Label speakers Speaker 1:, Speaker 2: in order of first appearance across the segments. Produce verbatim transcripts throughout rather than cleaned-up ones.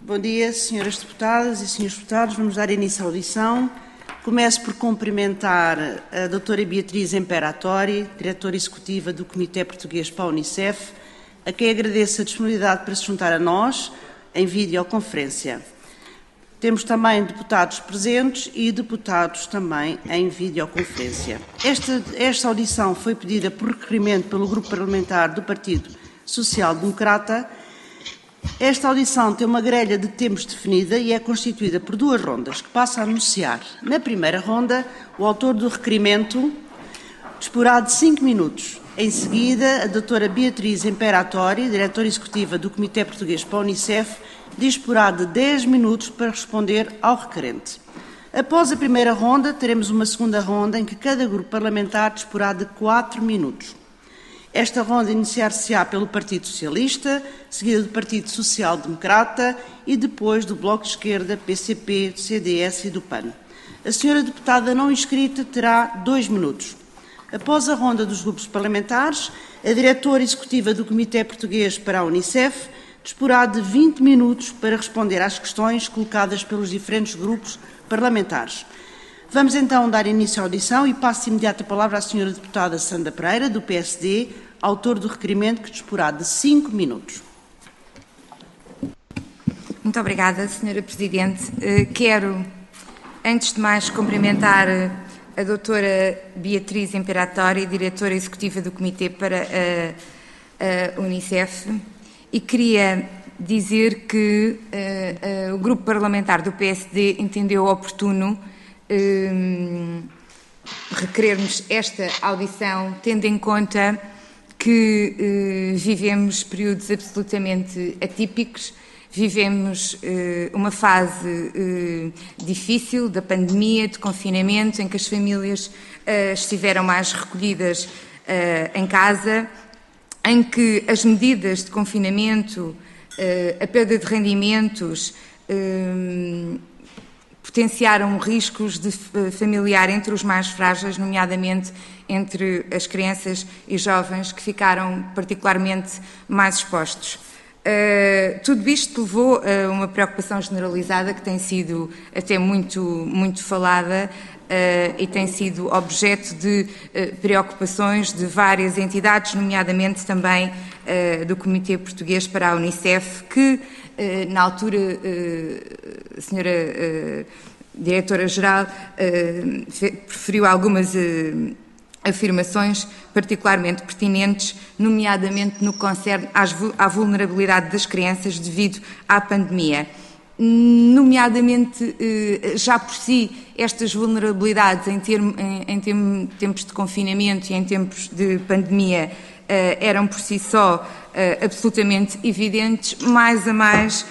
Speaker 1: Bom dia, senhoras deputadas e senhores deputados. Vamos dar início à audição. Começo por cumprimentar a doutora Beatriz Imperatori, diretora executiva do Comitê Português para a Unicef, a quem agradeço a disponibilidade para se juntar a nós em videoconferência. Temos também deputados presentes e deputados também em videoconferência. Esta, esta audição foi pedida por requerimento pelo Grupo Parlamentar do Partido Social Democrata. Esta audição tem uma grelha de tempos definida e é constituída por duas rondas, que passo a anunciar. Na primeira ronda, o autor do requerimento disporá de cinco minutos. Em seguida, a doutora Beatriz Imperatori, diretora executiva do Comitê Português para a Unicef, disporá de dez minutos para responder ao requerente. Após a primeira ronda, teremos uma segunda ronda em que cada grupo parlamentar disporá de quatro minutos. Esta ronda iniciar-se-á pelo Partido Socialista, seguida do Partido Social Democrata e depois do Bloco de Esquerda, P C P, C D S e do P A N. A senhora deputada não inscrita terá dois minutos. Após a ronda dos grupos parlamentares, a diretora executiva do Comitê Português para a Unicef disporá de vinte minutos para responder às questões colocadas pelos diferentes grupos parlamentares. Vamos então dar início à audição e passo de imediato a palavra à senhora deputada Sandra Pereira, do P S D, autor do requerimento, que disporá de cinco minutos.
Speaker 2: Muito obrigada, senhora Presidente. Quero, antes de mais, cumprimentar a doutora Beatriz Imperatori, diretora executiva do Comitê para a, a Unicef, e queria dizer que uh, uh, o Grupo Parlamentar do P S D entendeu oportuno uh, requerermos esta audição, tendo em conta que uh, vivemos períodos absolutamente atípicos, vivemos uh, uma fase uh, difícil da pandemia, de confinamento, em que as famílias uh, estiveram mais recolhidas uh, em casa, em que as medidas de confinamento, a perda de rendimentos, potenciaram riscos de familiar entre os mais frágeis, nomeadamente entre as crianças e jovens que ficaram particularmente mais expostos. Uh, tudo isto levou a uma preocupação generalizada que tem sido até muito, muito falada uh, e tem sido objeto de uh, preocupações de várias entidades, nomeadamente também uh, do Comitê Português para a Unicef, que uh, na altura, uh, a senhora uh, Diretora-Geral uh, preferiu algumas uh, afirmações particularmente pertinentes, nomeadamente no que concerne à vulnerabilidade das crianças devido à pandemia. Nomeadamente, já por si, estas vulnerabilidades em, termo, em, em tempos de confinamento e em tempos de pandemia eram por si só absolutamente evidentes, mais a mais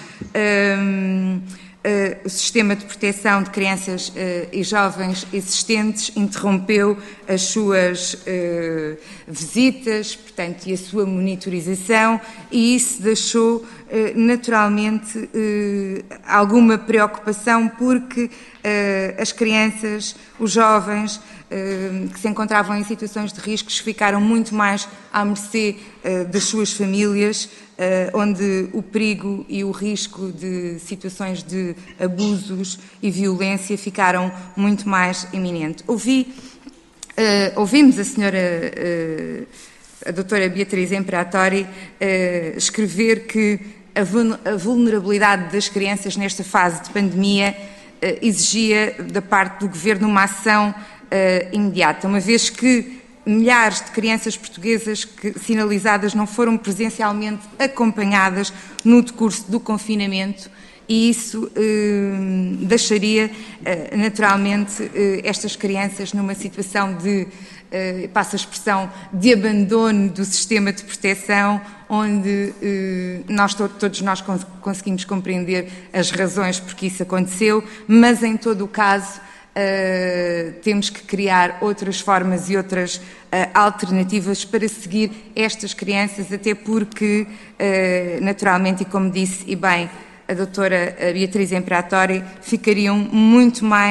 Speaker 2: Uh, o sistema de proteção de crianças uh, e jovens existentes interrompeu as suas uh, visitas, portanto, e a sua monitorização, e isso deixou uh, naturalmente uh, alguma preocupação, porque uh, as crianças, os jovens uh, que se encontravam em situações de riscos ficaram muito mais à mercê uh, das suas famílias, Uh, onde o perigo e o risco de situações de abusos e violência ficaram muito mais iminentes. Ouvi, uh, ouvimos a senhora, uh, a doutora Beatriz Imperatori, uh, escrever que a vulnerabilidade das crianças nesta fase de pandemia uh, exigia da parte do Governo uma ação uh, imediata, uma vez que milhares de crianças portuguesas que, sinalizadas não foram presencialmente acompanhadas no decurso do confinamento, e isso eh, deixaria eh, naturalmente eh, estas crianças numa situação de, eh, passa a expressão, de abandono do sistema de proteção, onde eh, nós, todos nós conseguimos compreender as razões por que isso aconteceu, mas em todo o caso Uh, temos que criar outras formas e outras uh, alternativas para seguir estas crianças, até porque, uh, naturalmente, e como disse, e bem, a doutora Beatriz Imperatori, ficariam muito mais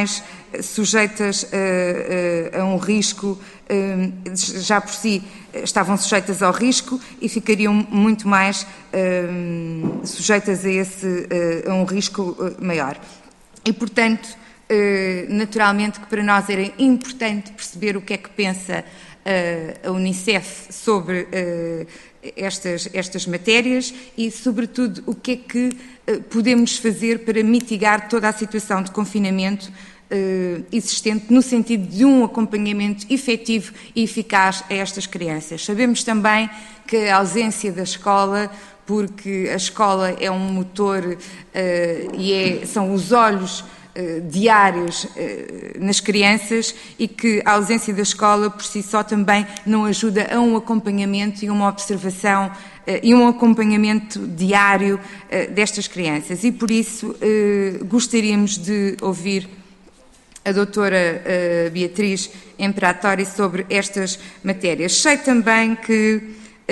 Speaker 2: sujeitas a, a, a um risco, já por si estavam sujeitas ao risco e ficariam muito mais sujeitas a, esse, a um risco maior. E, portanto, naturalmente que para nós era importante perceber o que é que pensa a Unicef sobre estas, estas matérias e, sobretudo, o que é que podemos fazer para mitigar toda a situação de confinamento existente no sentido de um acompanhamento efetivo e eficaz a estas crianças. Sabemos também que a ausência da escola, porque a escola é um motor uh, e é, são os olhos uh, diários uh, nas crianças e que a ausência da escola por si só também não ajuda a um acompanhamento e uma observação uh, e um acompanhamento diário uh, destas crianças. E por isso uh, gostaríamos de ouvir a doutora uh, Beatriz Imperatori sobre estas matérias. Sei também que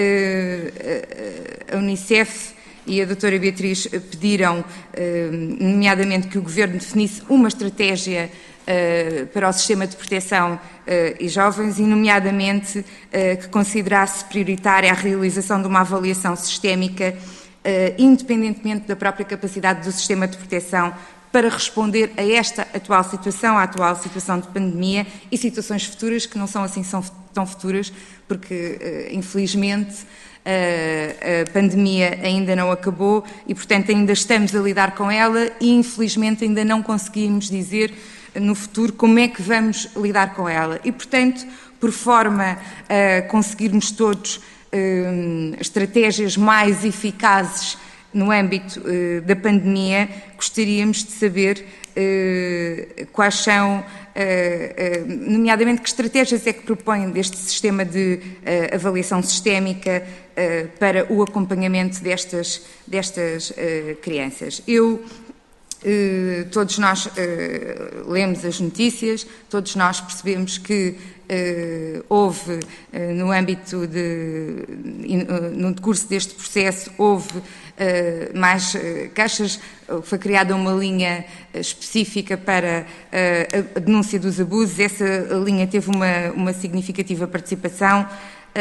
Speaker 2: uh, a Unicef e a doutora Beatriz pediram, uh, nomeadamente, que o Governo definisse uma estratégia uh, para o sistema de proteção uh, e jovens e, nomeadamente, uh, que considerasse prioritária a realização de uma avaliação sistémica, uh, independentemente da própria capacidade do sistema de proteção para responder a esta atual situação, a atual situação de pandemia e situações futuras que não são assim são tão futuras, porque, infelizmente, a pandemia ainda não acabou e, portanto, ainda estamos a lidar com ela e, infelizmente, ainda não conseguimos dizer no futuro como é que vamos lidar com ela. E, portanto, por forma a conseguirmos todos estratégias mais eficazes no âmbito uh, da pandemia, gostaríamos de saber uh, quais são, uh, uh, nomeadamente, que estratégias é que propõem deste sistema de uh, avaliação sistémica uh, para o acompanhamento destas, destas uh, crianças. Eu, uh, todos nós uh, lemos as notícias, todos nós percebemos que uh, houve, uh, no âmbito de, uh, no decurso deste processo, houve Uh, mais uh, caixas, uh, foi criada uma linha uh, específica para uh, a, a denúncia dos abusos. Essa linha teve uma, uma significativa participação.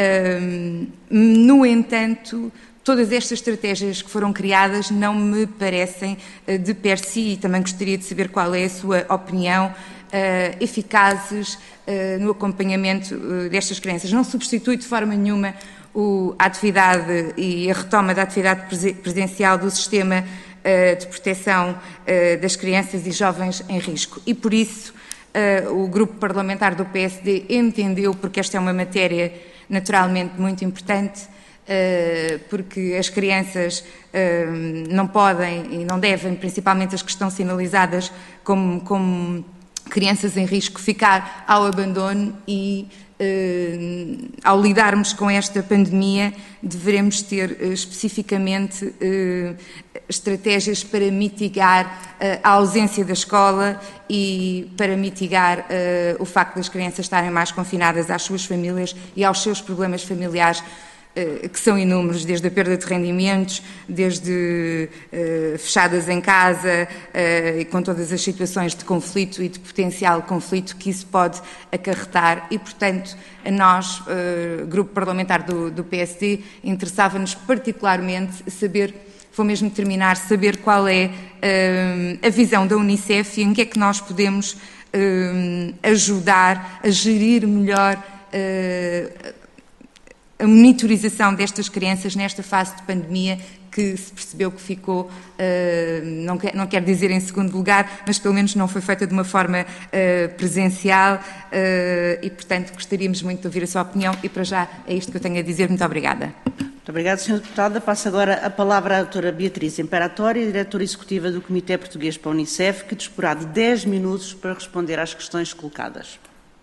Speaker 2: Uh, no entanto, todas estas estratégias que foram criadas não me parecem uh, de per si, e também gostaria de saber qual é a sua opinião, uh, eficazes uh, no acompanhamento uh, destas crianças. Não substitui de forma nenhuma a atividade e a retoma da atividade presencial do sistema uh, de proteção uh, das crianças e jovens em risco. E, por isso, uh, o grupo parlamentar do P S D entendeu, porque esta é uma matéria naturalmente muito importante, uh, porque as crianças uh, não podem e não devem, principalmente as que estão sinalizadas como, como crianças em risco, ficar ao abandono e, Uh, ao lidarmos com esta pandemia, deveremos ter uh, especificamente uh, estratégias para mitigar uh, a ausência da escola e para mitigar uh, o facto das crianças estarem mais confinadas às suas famílias e aos seus problemas familiares, uh, que são inúmeros, desde a perda de rendimentos, desde uh, fechadas em casa uh, e com todas as situações de conflito e de potencial conflito que isso pode acarretar e, portanto, a nós, uh, grupo parlamentar do, do P S D, interessava-nos particularmente saber, vou mesmo terminar, saber qual é uh, a visão da Unicef e em que é que nós podemos uh, ajudar a gerir melhor uh, a monitorização destas crianças nesta fase de pandemia que se percebeu que ficou, uh, não, quer, não quero dizer em segundo lugar, mas pelo menos não foi feita de uma forma uh, presencial uh, e, portanto, gostaríamos muito de ouvir a sua opinião e, para já, é isto que eu tenho a dizer. Muito obrigada.
Speaker 1: Muito obrigada, senhora Deputada. Passo agora a palavra à doutora Beatriz Imperatori, diretora executiva do Comitê Português para a Unicef, que disporá de dez minutos para responder às questões colocadas.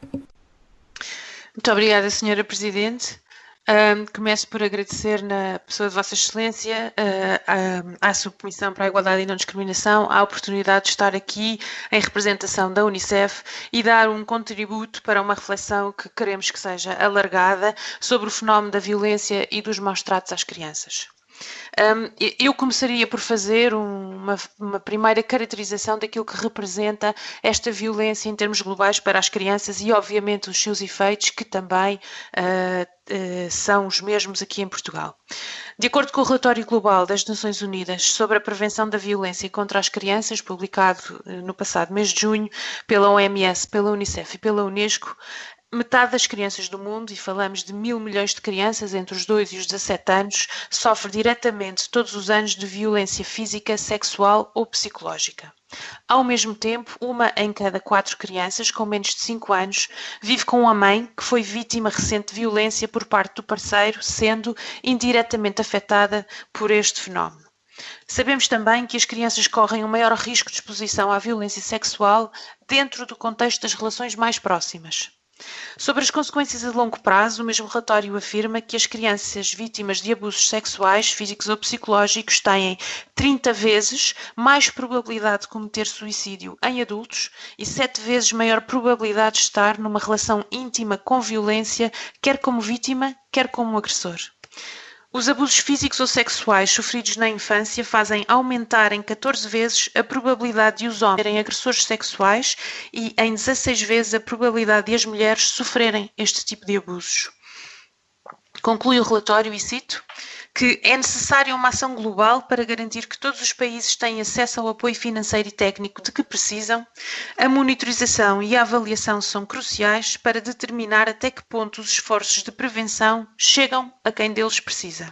Speaker 3: Muito obrigada, senhora Presidente. Um, começo por agradecer, na pessoa de Vossa Excelência, uh, à Subcomissão para a Igualdade e Não Discriminação, a oportunidade de estar aqui em representação da Unicef e dar um contributo para uma reflexão que queremos que seja alargada sobre o fenómeno da violência e dos maus tratos às crianças. Um, eu começaria por fazer uma, uma primeira caracterização daquilo que representa esta violência em termos globais para as crianças e, obviamente, os seus efeitos, que também uh, uh, são os mesmos aqui em Portugal. De acordo com o relatório global das Nações Unidas sobre a prevenção da violência contra as crianças, publicado uh, no passado mês de junho pela O M S, pela Unicef e pela Unesco, metade das crianças do mundo, e falamos de mil milhões de crianças entre os dois e os dezassete anos, sofre diretamente todos os anos de violência física, sexual ou psicológica. Ao mesmo tempo, uma em cada quatro crianças com menos de cinco anos vive com uma mãe que foi vítima recente de violência por parte do parceiro, sendo indiretamente afetada por este fenómeno. Sabemos também que as crianças correm um maior risco de exposição à violência sexual dentro do contexto das relações mais próximas. Sobre as consequências a longo prazo, o mesmo relatório afirma que as crianças vítimas de abusos sexuais, físicos ou psicológicos têm trinta vezes mais probabilidade de cometer suicídio em adultos e sete vezes maior probabilidade de estar numa relação íntima com violência, quer como vítima, quer como agressor. Os abusos físicos ou sexuais sofridos na infância fazem aumentar em catorze vezes a probabilidade de os homens serem agressores sexuais e em dezasseis vezes a probabilidade de as mulheres sofrerem este tipo de abusos. Conclui o relatório, e cito, que é necessária uma ação global para garantir que todos os países têm acesso ao apoio financeiro e técnico de que precisam. A monitorização e a avaliação são cruciais para determinar até que ponto os esforços de prevenção chegam a quem deles precisa.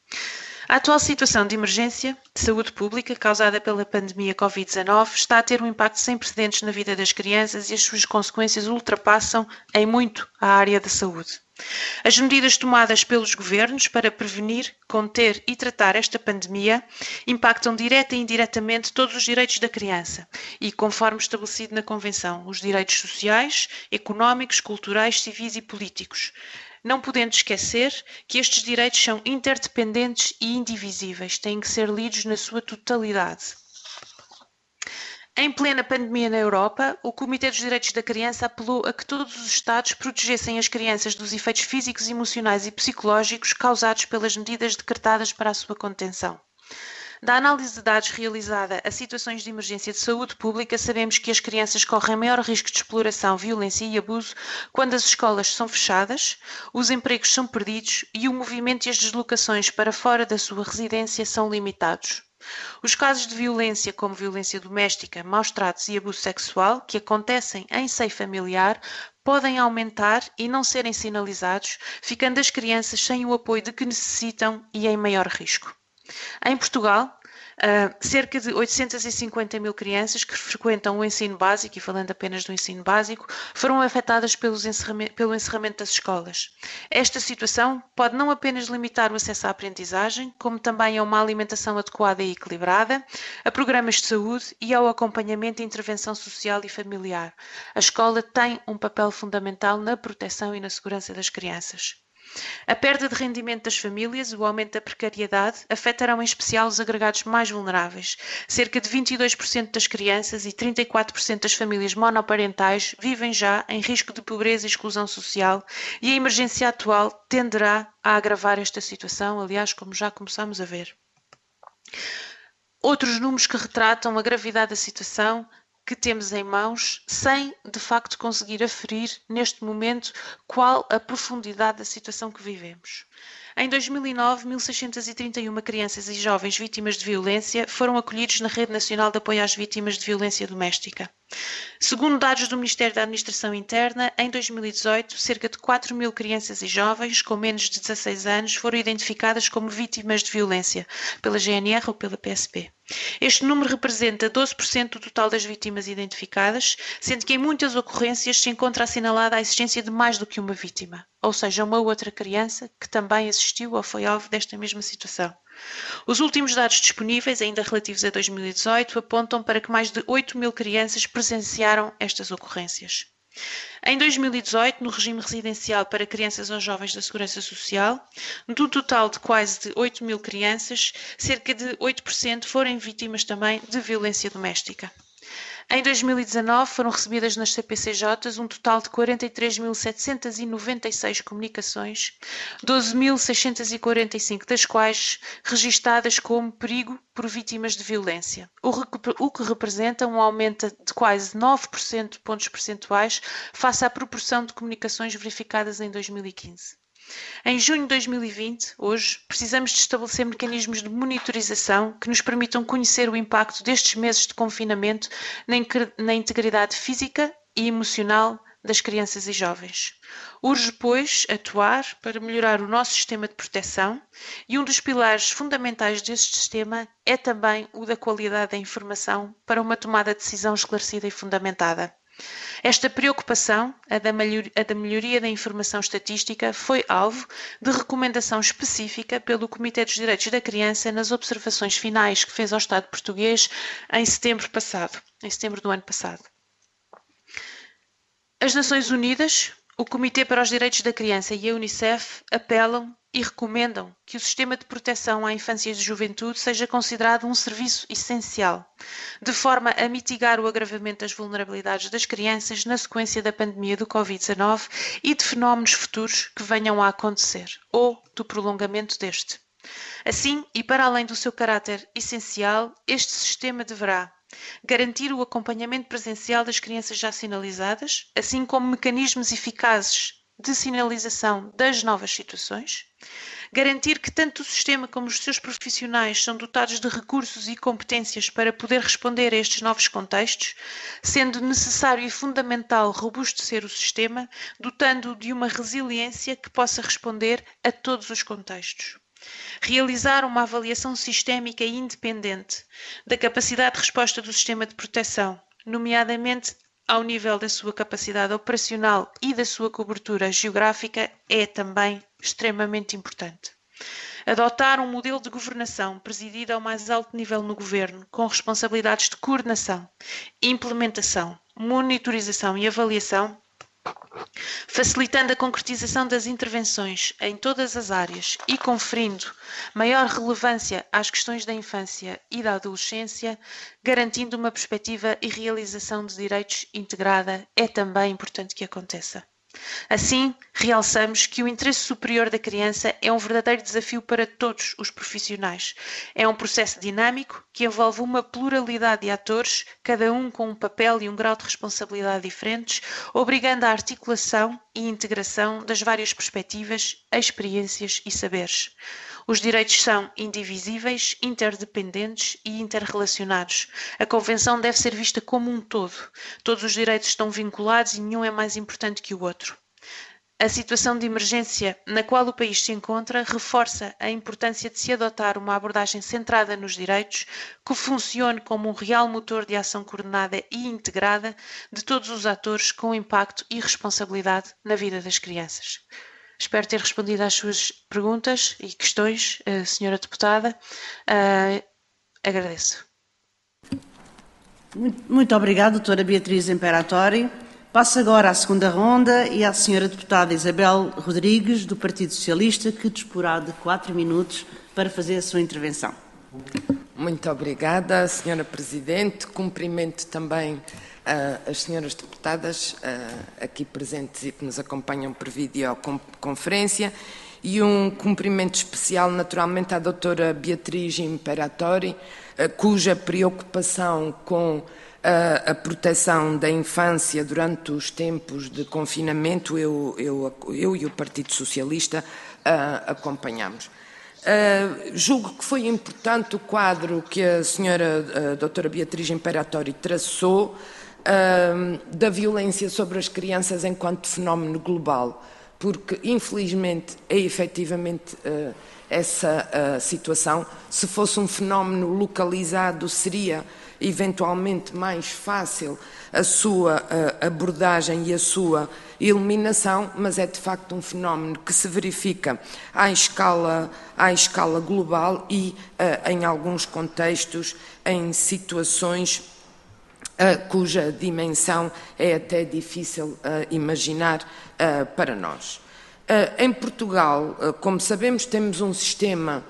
Speaker 3: A atual situação de emergência de saúde pública causada pela pandemia covid dezanove está a ter um impacto sem precedentes na vida das crianças e as suas consequências ultrapassam em muito a área da saúde. As medidas tomadas pelos governos para prevenir, conter e tratar esta pandemia impactam direta e indiretamente todos os direitos da criança e, conforme estabelecido na Convenção, os direitos sociais, económicos, culturais, civis e políticos. Não podendo esquecer que estes direitos são interdependentes e indivisíveis, têm que ser lidos na sua totalidade. Em plena pandemia na Europa, o Comitê dos Direitos da Criança apelou a que todos os Estados protegessem as crianças dos efeitos físicos, emocionais e psicológicos causados pelas medidas decretadas para a sua contenção. Da análise de dados realizada a situações de emergência de saúde pública, sabemos que as crianças correm maior risco de exploração, violência e abuso quando as escolas são fechadas, os empregos são perdidos e o movimento e as deslocações para fora da sua residência são limitados. Os casos de violência, como violência doméstica, maus tratos e abuso sexual, que acontecem em seio familiar, podem aumentar e não serem sinalizados, ficando as crianças sem o apoio de que necessitam e em maior risco. Em Portugal, Uh, cerca de oitocentas e cinquenta mil crianças que frequentam o ensino básico, e falando apenas do ensino básico, foram afetadas pelos encerramento, pelo encerramento das escolas. Esta situação pode não apenas limitar o acesso à aprendizagem, como também a uma alimentação adequada e equilibrada, a programas de saúde e ao acompanhamento e intervenção social e familiar. A escola tem um papel fundamental na proteção e na segurança das crianças. A perda de rendimento das famílias e o aumento da precariedade afetarão em especial os agregados mais vulneráveis. Cerca de vinte e dois por cento das crianças e trinta e quatro por cento das famílias monoparentais vivem já em risco de pobreza e exclusão social e a emergência atual tenderá a agravar esta situação, aliás, como já começamos a ver. Outros números que retratam a gravidade da situação que temos em mãos, sem de facto conseguir aferir neste momento qual a profundidade da situação que vivemos. Em dois mil e nove, mil seiscentas e trinta e uma crianças e jovens vítimas de violência foram acolhidos na Rede Nacional de Apoio às Vítimas de Violência Doméstica. Segundo dados do Ministério da Administração Interna, em dois mil e dezoito, cerca de quatro mil crianças e jovens com menos de dezasseis anos foram identificadas como vítimas de violência pela G N R ou pela P S P. Este número representa doze por cento do total das vítimas identificadas, sendo que em muitas ocorrências se encontra assinalada a existência de mais do que uma vítima, ou seja, uma outra criança que também assistiu ou foi alvo desta mesma situação. Os últimos dados disponíveis, ainda relativos a dois mil e dezoito, apontam para que mais de oito mil crianças presenciaram estas ocorrências. Em dois mil e dezoito, no regime residencial para crianças ou jovens da Segurança Social, do total de quase de oito mil crianças, cerca de oito por cento foram vítimas também de violência doméstica. Em dois mil e dezanove foram recebidas nas C P C Js um total de quarenta e três mil setecentas e noventa e seis comunicações, doze mil seiscentas e quarenta e cinco das quais registadas como perigo por vítimas de violência, o que representa um aumento de quase nove por cento de pontos percentuais face à proporção de comunicações verificadas em dois mil e quinze. Em junho de dois mil e vinte, hoje, precisamos de estabelecer mecanismos de monitorização que nos permitam conhecer o impacto destes meses de confinamento na integridade física e emocional das crianças e jovens. Urge, pois, atuar para melhorar o nosso sistema de proteção e um dos pilares fundamentais deste sistema é também o da qualidade da informação para uma tomada de decisão esclarecida e fundamentada. Esta preocupação, a da, melhoria, a da melhoria da informação estatística, foi alvo de recomendação específica pelo Comitê dos Direitos da Criança nas observações finais que fez ao Estado português em setembro passado, em setembro do ano passado. As Nações Unidas, o Comitê para os Direitos da Criança e a Unicef apelam e recomendam que o sistema de proteção à infância e juventude seja considerado um serviço essencial, de forma a mitigar o agravamento das vulnerabilidades das crianças na sequência da pandemia do Covid dezanove e de fenómenos futuros que venham a acontecer, ou do prolongamento deste. Assim, e para além do seu caráter essencial, este sistema deverá garantir o acompanhamento presencial das crianças já sinalizadas, assim como mecanismos eficazes de sinalização das novas situações, garantir que tanto o sistema como os seus profissionais são dotados de recursos e competências para poder responder a estes novos contextos, sendo necessário e fundamental robustecer o sistema, dotando-o de uma resiliência que possa responder a todos os contextos. Realizar uma avaliação sistémica e independente da capacidade de resposta do sistema de proteção, nomeadamente ao nível da sua capacidade operacional e da sua cobertura geográfica, é também extremamente importante. Adotar um modelo de governação presidido ao mais alto nível no governo, com responsabilidades de coordenação, implementação, monitorização e avaliação, facilitando a concretização das intervenções em todas as áreas e conferindo maior relevância às questões da infância e da adolescência, garantindo uma perspectiva e realização de direitos integrada, é também importante que aconteça. Assim, realçamos que o interesse superior da criança é um verdadeiro desafio para todos os profissionais. É um processo dinâmico que envolve uma pluralidade de atores, cada um com um papel e um grau de responsabilidade diferentes, obrigando à articulação e integração das várias perspectivas, experiências e saberes. Os direitos são indivisíveis, interdependentes e interrelacionados. A Convenção deve ser vista como um todo. Todos os direitos estão vinculados e nenhum é mais importante que o outro. A situação de emergência na qual o país se encontra reforça a importância de se adotar uma abordagem centrada nos direitos que funcione como um real motor de ação coordenada e integrada de todos os atores com impacto e responsabilidade na vida das crianças. Espero ter respondido às suas perguntas e questões, senhora Deputada. Uh, agradeço.
Speaker 1: Muito, muito obrigada, doutora Beatriz Imperatori. Passo agora à segunda ronda e à senhora Deputada Isabel Rodrigues, do Partido Socialista, que disporá de quatro minutos para fazer a sua intervenção.
Speaker 4: Muito obrigada, senhora Presidente. Cumprimento também as senhoras deputadas aqui presentes e que nos acompanham por videoconferência e um cumprimento especial naturalmente à doutora Beatriz Imperatori, cuja preocupação com a, a proteção da infância durante os tempos de confinamento eu, eu, eu e o Partido Socialista uh, acompanhamos. Uh, julgo que foi importante o quadro que a senhora a doutora Beatriz Imperatori traçou Uh, da violência sobre as crianças enquanto fenómeno global, porque infelizmente é efetivamente uh, essa uh, situação. Se fosse um fenómeno localizado, seria eventualmente mais fácil a sua uh, abordagem e a sua eliminação, mas é de facto um fenómeno que se verifica à escala, à escala global e uh, em alguns contextos, em situações Uh, cuja dimensão é até difícil uh, imaginar uh, para nós. Uh, em Portugal, uh, como sabemos, temos um sistema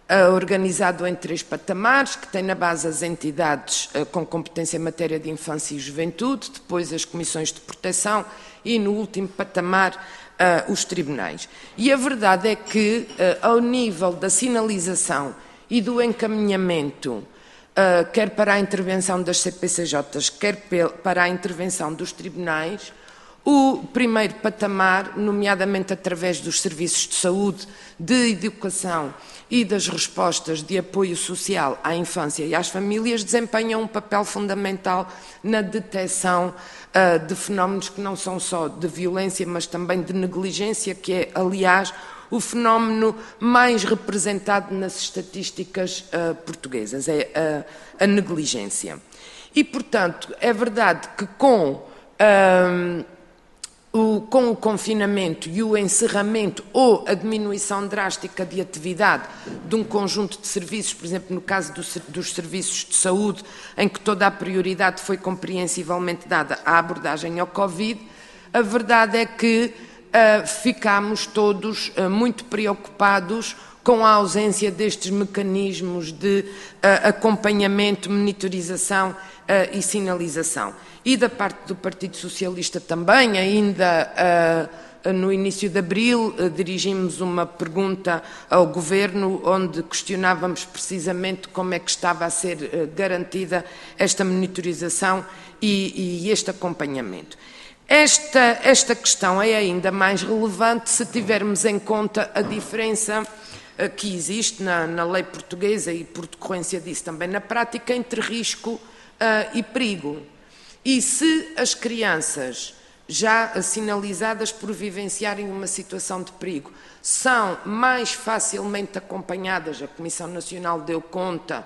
Speaker 4: organizado em três patamares, que tem na base as entidades com competência em matéria de infância e juventude, depois as comissões de proteção e, no último patamar, os tribunais. E a verdade é que, ao nível da sinalização e do encaminhamento, quer para a intervenção das C P C Js, quer para a intervenção dos tribunais, o primeiro patamar, nomeadamente através dos serviços de saúde, de educação e das respostas de apoio social à infância e às famílias, desempenham um papel fundamental na detecção uh, de fenómenos que não são só de violência, mas também de negligência, que é, aliás, o fenómeno mais representado nas estatísticas uh, portuguesas, é a, a negligência. E, portanto, é verdade que com... Uh, O, com o confinamento e o encerramento ou a diminuição drástica de atividade de um conjunto de serviços, por exemplo, no caso do, dos serviços de saúde, em que toda a prioridade foi compreensivelmente dada à abordagem ao Covid, a verdade é que uh, ficámos todos uh, muito preocupados com a ausência destes mecanismos de uh, acompanhamento, monitorização uh, e sinalização. E da parte do Partido Socialista também, ainda uh, no início de abril, uh, dirigimos uma pergunta ao Governo, onde questionávamos precisamente como é que estava a ser uh, garantida esta monitorização e, e este acompanhamento. Esta, esta questão é ainda mais relevante se tivermos em conta a diferença uh, que existe na, na lei portuguesa e, por decorrência disso, também na prática, entre risco uh, e perigo. E se as crianças, já sinalizadas por vivenciarem uma situação de perigo, são mais facilmente acompanhadas, a Comissão Nacional deu conta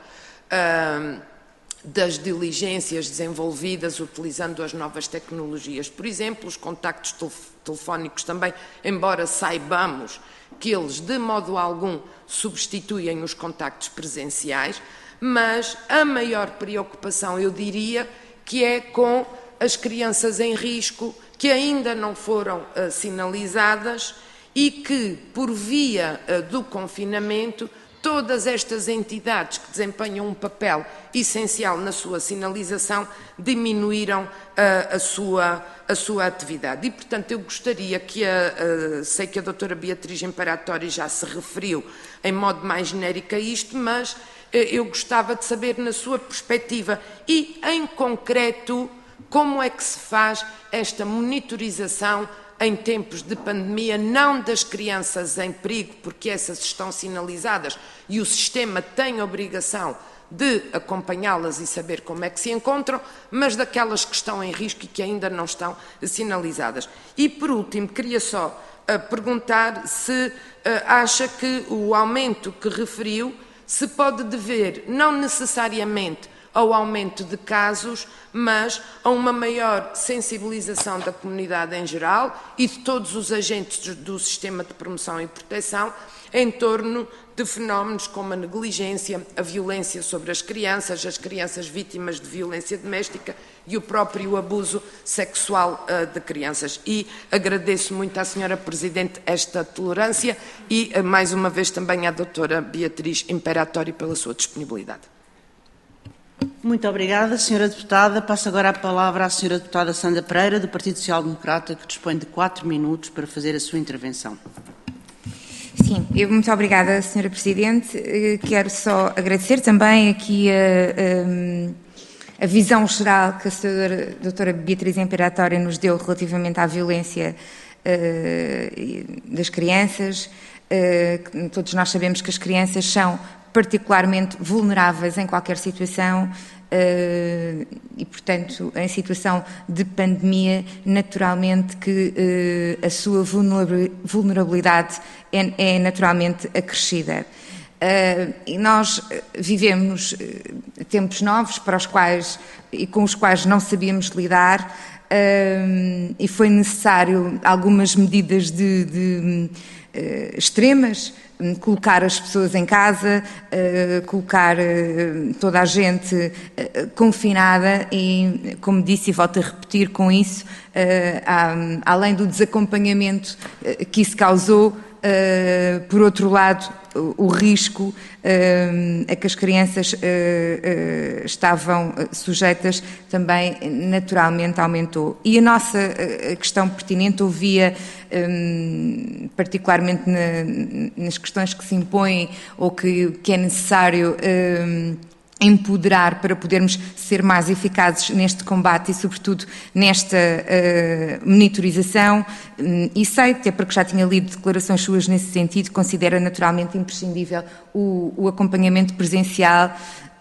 Speaker 4: uh, das diligências desenvolvidas utilizando as novas tecnologias, por exemplo, os contactos telef- telefónicos também, embora saibamos que eles de modo algum substituem os contactos presenciais, mas a maior preocupação, eu diria, que é com as crianças em risco que ainda não foram uh, sinalizadas e que, por via uh, do confinamento, todas estas entidades que desempenham um papel essencial na sua sinalização diminuíram uh, a, sua, a sua atividade. E, portanto, eu gostaria que, a, uh, sei que a doutora Beatriz Imperatori já se referiu em modo mais genérico a isto, mas eu gostava de saber, na sua perspectiva e, em concreto, como é que se faz esta monitorização em tempos de pandemia, não das crianças em perigo, porque essas estão sinalizadas e o sistema tem a obrigação de acompanhá-las e saber como é que se encontram, mas daquelas que estão em risco e que ainda não estão sinalizadas. E, por último, queria só uh, perguntar se uh, acha que o aumento que referiu se pode dever, não necessariamente ao aumento de casos, mas a uma maior sensibilização da comunidade em geral e de todos os agentes do sistema de promoção e proteção em torno de fenómenos como a negligência, a violência sobre as crianças, as crianças vítimas de violência doméstica e o próprio abuso sexual uh, de crianças. E agradeço muito à senhora Presidente esta tolerância e, uh, mais uma vez, também à doutora Beatriz Imperatori pela sua disponibilidade.
Speaker 1: Muito obrigada, senhora Deputada. Passo agora a palavra à senhora Deputada Sandra Pereira, do Partido Social Democrata, que dispõe de quatro minutos para fazer a sua intervenção.
Speaker 2: Sim, eu, muito obrigada, senhora Presidente. Quero só agradecer também aqui a, a, a visão geral que a senhora doutora Beatriz Imperatori nos deu relativamente à violência uh, das crianças. Uh, todos nós sabemos que as crianças são particularmente vulneráveis em qualquer situação uh, e, portanto, em situação de pandemia, naturalmente que uh, a sua vulnerabilidade é, é naturalmente acrescida. Uh, e nós vivemos uh, tempos novos para os quais, e com os quais não sabíamos lidar, uh, e foi necessário algumas medidas de, de uh, extremas, colocar as pessoas em casa, uh, colocar uh, toda a gente uh, confinada e, como disse e volto a repetir com isso, uh, há, além do desacompanhamento uh, que isso causou, uh, por outro lado, o risco uh, a que as crianças uh, uh, estavam sujeitas também naturalmente aumentou. E a nossa uh, questão pertinente ouvia um, particularmente na, nas questões que se impõem ou que, que é necessário um, empoderar para podermos ser mais eficazes neste combate e, sobretudo, nesta uh, monitorização. Um, e sei, até porque já tinha lido declarações suas nesse sentido, considera naturalmente imprescindível o, o acompanhamento presencial,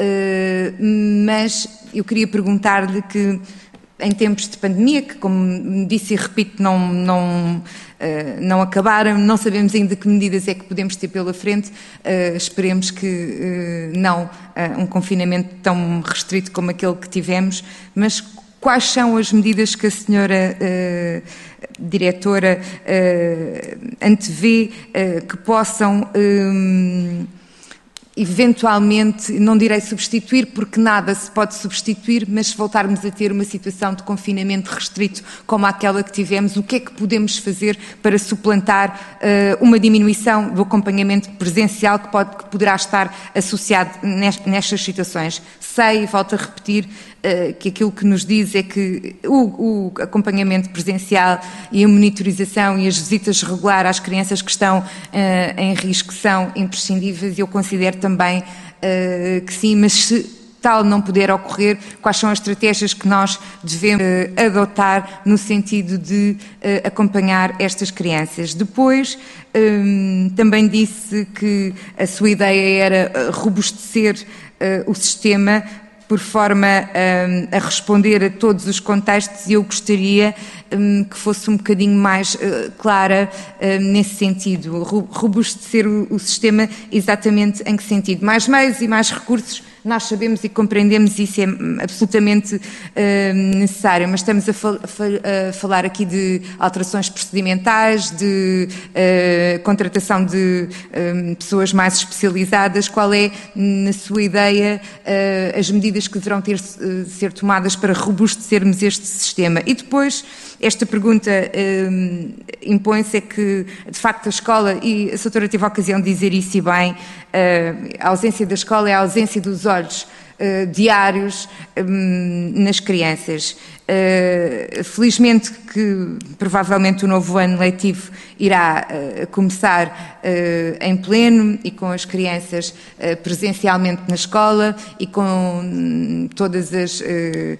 Speaker 2: uh, mas eu queria perguntar-lhe que, em tempos de pandemia, que, como disse e repito, não, não, uh, não acabaram, não sabemos ainda que medidas é que podemos ter pela frente, uh, esperemos que uh, não uh, um confinamento tão restrito como aquele que tivemos, mas quais são as medidas que a senhora uh, diretora uh, antevê uh, que possam... Um, eventualmente, não direi substituir, porque nada se pode substituir, mas se voltarmos a ter uma situação de confinamento restrito como aquela que tivemos, o que é que podemos fazer para suplantar uh, uma diminuição do acompanhamento presencial que, pode, que poderá estar associado nestas situações? Sei, e volto a repetir, uh, que aquilo que nos diz é que o, o acompanhamento presencial e a monitorização e as visitas regulares às crianças que estão uh, em risco são imprescindíveis, e eu considero também uh, que sim, mas se tal não puder ocorrer, quais são as estratégias que nós devemos uh, adotar no sentido de uh, acompanhar estas crianças. Depois, um, também disse que a sua ideia era robustecer uh, o sistema por forma um, a responder a todos os contextos, e eu gostaria um, que fosse um bocadinho mais uh, clara uh, nesse sentido. Robustecer o, o sistema, exatamente em que sentido? Mais meios e mais recursos, nós sabemos e compreendemos, isso é absolutamente uh, necessário, mas estamos a, fal a falar aqui de alterações procedimentais, de uh, contratação de uh, pessoas mais especializadas. Qual é, na sua ideia, uh, as medidas que deverão ter, uh, ser tomadas para robustecermos este sistema? E depois, esta pergunta uh, impõe-se, é que, de facto, a escola, e a doutora teve a ocasião de dizer isso e bem, uh, a ausência da escola é a ausência dos olhos uh, diários um, nas crianças. Uh, felizmente que provavelmente o novo ano letivo irá uh, começar uh, em pleno e com as crianças uh, presencialmente na escola e com um, todas as uh,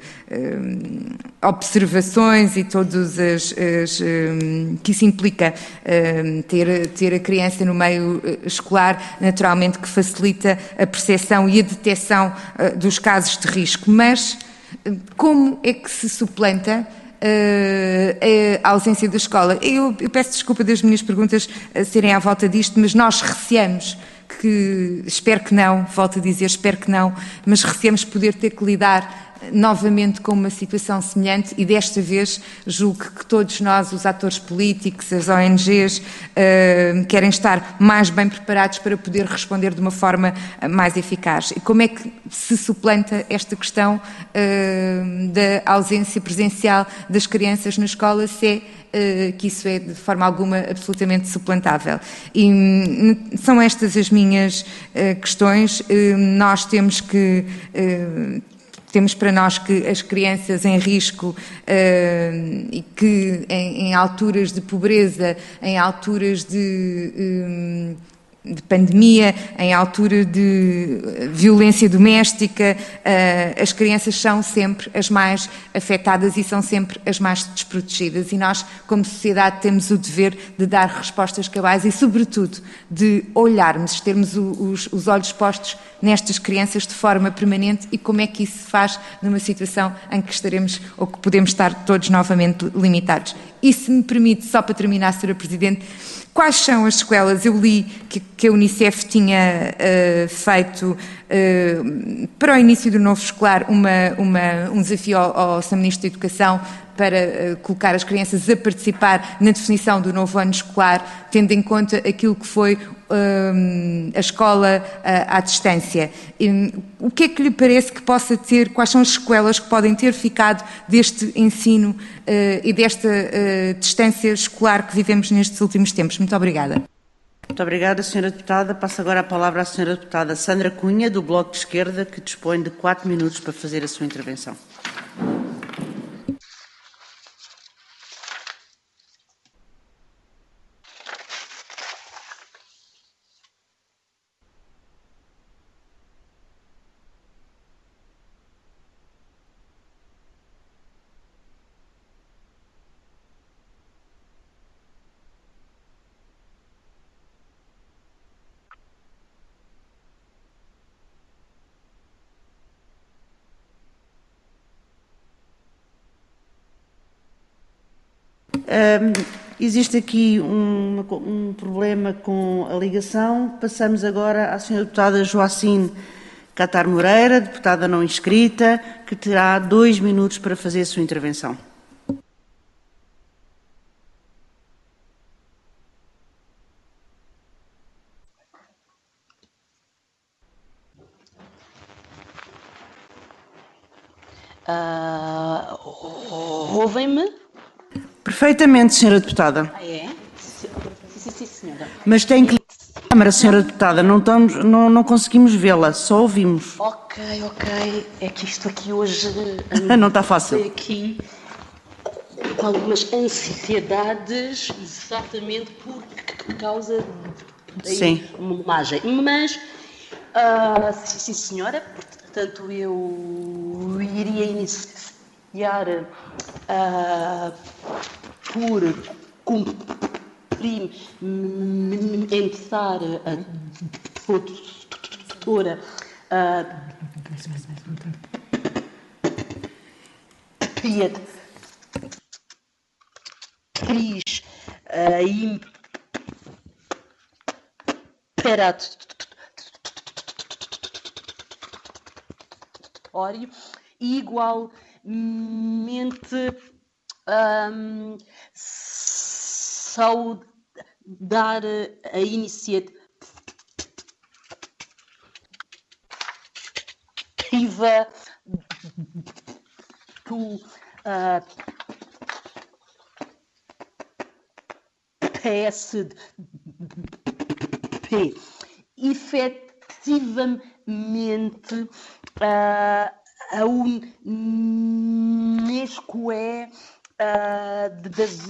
Speaker 2: uh, observações e todas as, as um, que isso implica, uh, ter, ter a criança no meio escolar, naturalmente que facilita a percepção e a detecção uh, dos casos de risco, mas como é que se suplanta uh, a ausência da escola? Eu, eu peço desculpa das minhas perguntas uh, serem à volta disto, mas nós receamos que, espero que não, volto a dizer, espero que não, mas receamos poder ter que lidar novamente com uma situação semelhante, e desta vez julgo que todos nós, os atores políticos, as O N Gs, uh, querem estar mais bem preparados para poder responder de uma forma mais eficaz. E como é que se suplanta esta questão uh, da ausência presencial das crianças na escola, se é uh, que isso é de forma alguma absolutamente suplantável? E um, são estas as minhas uh, questões. Uh, nós temos que uh, Temos para nós que as crianças em risco uh, e que em, em alturas de pobreza, em alturas de, um, de pandemia, em altura de violência doméstica, uh, as crianças são sempre as mais afetadas e são sempre as mais desprotegidas. E nós, como sociedade, temos o dever de dar respostas cabais e, sobretudo, de olharmos, termos o, os, os olhos postos nestas crianças de forma permanente. E como é que isso se faz numa situação em que estaremos ou que podemos estar todos novamente limitados? E se me permite, só para terminar, senhora Presidente, quais são as sequelas? Eu li que, que a Unicef tinha uh, feito uh, para o início do novo escolar uma, uma, um desafio ao, ao Senhor Ministro da Educação para uh, colocar as crianças a participar na definição do novo ano escolar, tendo em conta aquilo que foi uh, a escola uh, à distância. E, o que é que lhe parece que possa ter, quais são as sequelas que podem ter ficado deste ensino uh, e desta uh, distância escolar que vivemos nestes últimos tempos? Muito obrigada.
Speaker 1: Muito obrigada, senhora Deputada. Passo agora a palavra à senhora Deputada Sandra Cunha, do Bloco de Esquerda, que dispõe de quatro minutos para fazer a sua intervenção. Um, existe aqui um, um problema com a ligação. Passamos agora à senhora Deputada Joacine Catar Moreira, deputada não inscrita, que terá dois minutos para fazer a sua intervenção.
Speaker 5: Uh, Ouvem-me?
Speaker 1: Perfeitamente, senhora Deputada.
Speaker 5: Ah, é? Sim, sim, sim, senhora.
Speaker 1: Mas tem que ligar a câmara, senhora Deputada. Não, estamos, não, não conseguimos vê-la, só ouvimos.
Speaker 5: Ok, ok. É que isto aqui hoje...
Speaker 1: Não está fácil.
Speaker 5: Aqui com algumas ansiedades, exatamente por causa da
Speaker 1: Sim.
Speaker 5: imagem. Mas, uh, sim, sim, senhora, portanto, eu iria iniciar uh, por cumprimentar a doutora uh, Beatriz uh, Imperatório, igualmente um, saudar a iniciativa do uh, P S P. Efetivamente, uh, a Unesco é uh, das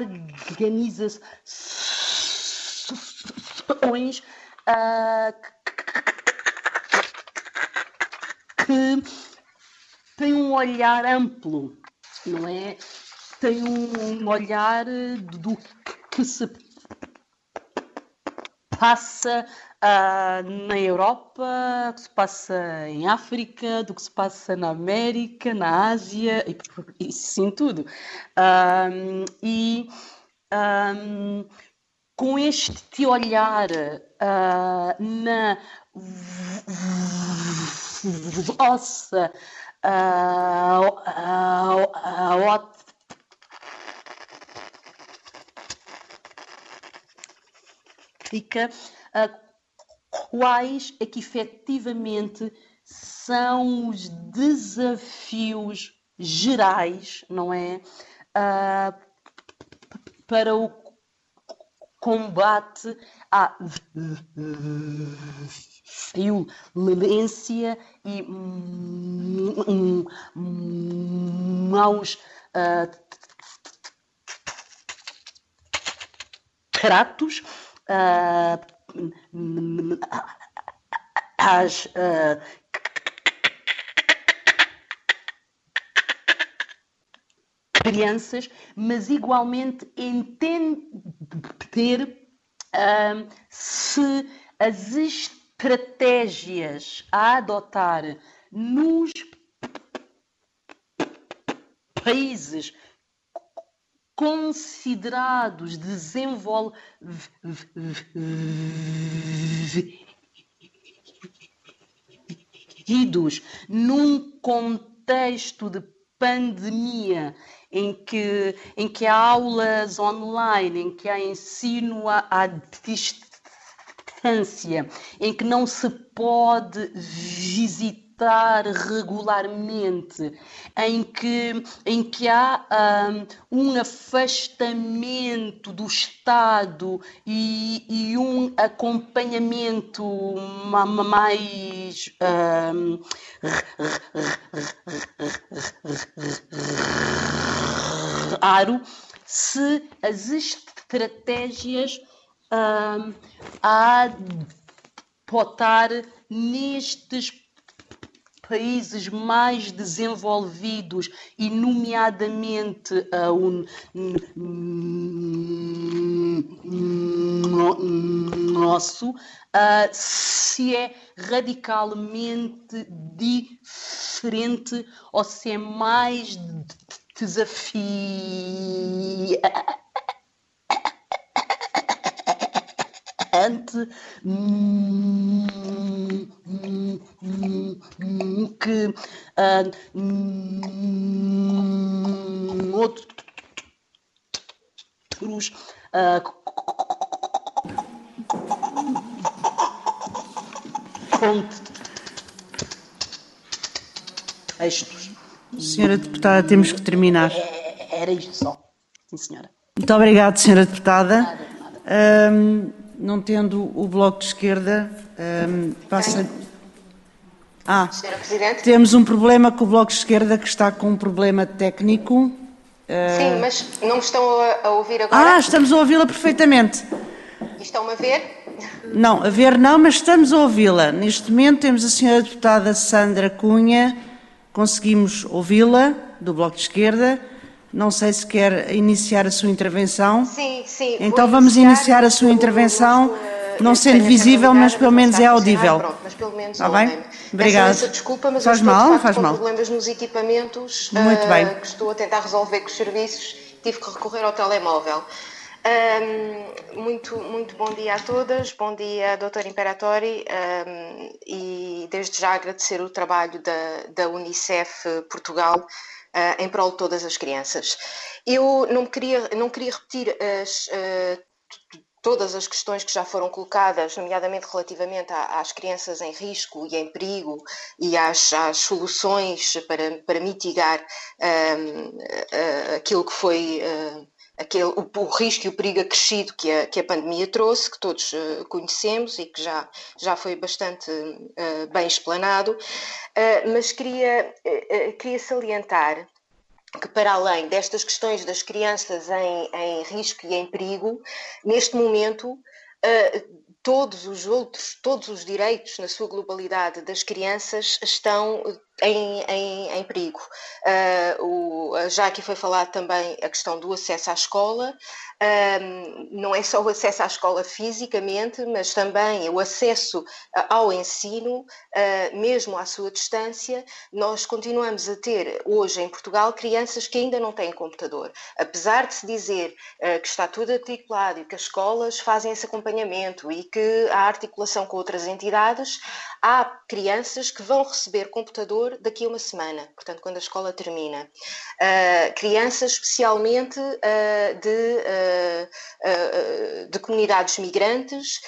Speaker 5: organizações uh, que tem um olhar amplo, não é? Tem um olhar do que se passa uh, na Europa, do que se passa em África, do que se passa na América, na Ásia, e, e sim tudo. Um, e um, com este olhar uh, na vossa uh, uh, uh, Uh, quais é que efetivamente são os desafios gerais, não é? Uh, para o combate à violência e maus uh, tratos Uh, as uh, crianças, mas igualmente entender uh, se as estratégias a adotar nos países considerados desenvolvidos num contexto de pandemia, em que, em que há aulas online, em que há ensino à, à distância, em que não se pode visitar constatar regularmente em que, em que há um, um afastamento do Estado e, e um acompanhamento ma- ma- mais um, raro, se as estratégias um, a adotar nestes países mais desenvolvidos e nomeadamente uh, o nosso, uh, se é radicalmente diferente ou se é mais desafiante que uh, outros uh, contextos.
Speaker 1: Senhora Deputada, temos que terminar.
Speaker 5: Era isto só. Sim, senhora.
Speaker 1: Muito obrigada, Senhora Deputada. Nada, nada. Um, não tendo o Bloco de Esquerda, um, passa... Ah,
Speaker 6: Senhora Presidente.
Speaker 1: Temos um problema com o Bloco de Esquerda, que está com um problema técnico.
Speaker 6: Sim, mas não me estão a, a ouvir agora?
Speaker 1: Ah, estamos a ouvi-la perfeitamente.
Speaker 6: E estão-me a ver?
Speaker 1: Não, a ver não, mas estamos a ouvi-la. Neste momento temos a Senhora Deputada Sandra Cunha, conseguimos ouvi-la, do Bloco de Esquerda. Não sei se quer iniciar a sua intervenção.
Speaker 6: Sim, sim.
Speaker 1: Então vamos iniciar a sua intervenção, não sendo visível, mas pelo menos é audível.
Speaker 6: Pronto, mas pelo menos
Speaker 1: Está bem?
Speaker 6: Obrigada. Peço desculpa, mas
Speaker 1: faz
Speaker 6: eu estou
Speaker 1: mal,
Speaker 6: de facto
Speaker 1: faz
Speaker 6: com
Speaker 1: mal.
Speaker 6: problemas nos equipamentos.
Speaker 1: Muito
Speaker 6: uh,
Speaker 1: bem.
Speaker 6: Que estou a tentar resolver com os serviços. Tive que recorrer ao telemóvel. Um, muito, muito bom dia a todas, bom dia doutor Imperatori, um, e desde já agradecer o trabalho da, da Unicef Portugal uh, em prol de todas as crianças. Eu não queria, não queria repetir as, uh, todas as questões que já foram colocadas, nomeadamente relativamente às crianças em risco e em perigo e às, às soluções para, para mitigar um, uh, aquilo que foi... Uh, Aquele, o, o risco e o perigo acrescido que a, que a pandemia trouxe, que todos uh, conhecemos e que já, já foi bastante uh, bem explanado, uh, mas queria, uh, queria salientar que, para além destas questões das crianças em, em risco e em perigo, neste momento uh, todos os outros, todos os direitos na sua globalidade das crianças estão em, em, em perigo. Uh, o, já aqui foi falado também a questão do acesso à escola. Um, não é só o acesso à escola fisicamente, mas também o acesso ao ensino, uh, mesmo à sua distância. Nós continuamos a ter hoje em Portugal crianças que ainda não têm computador. Apesar de se dizer uh, que está tudo articulado e que as escolas fazem esse acompanhamento e que há articulação com outras entidades, há crianças que vão receber computador daqui a uma semana, portanto, quando a escola termina. Uh, crianças especialmente uh, de... Uh, de comunidades migrantes,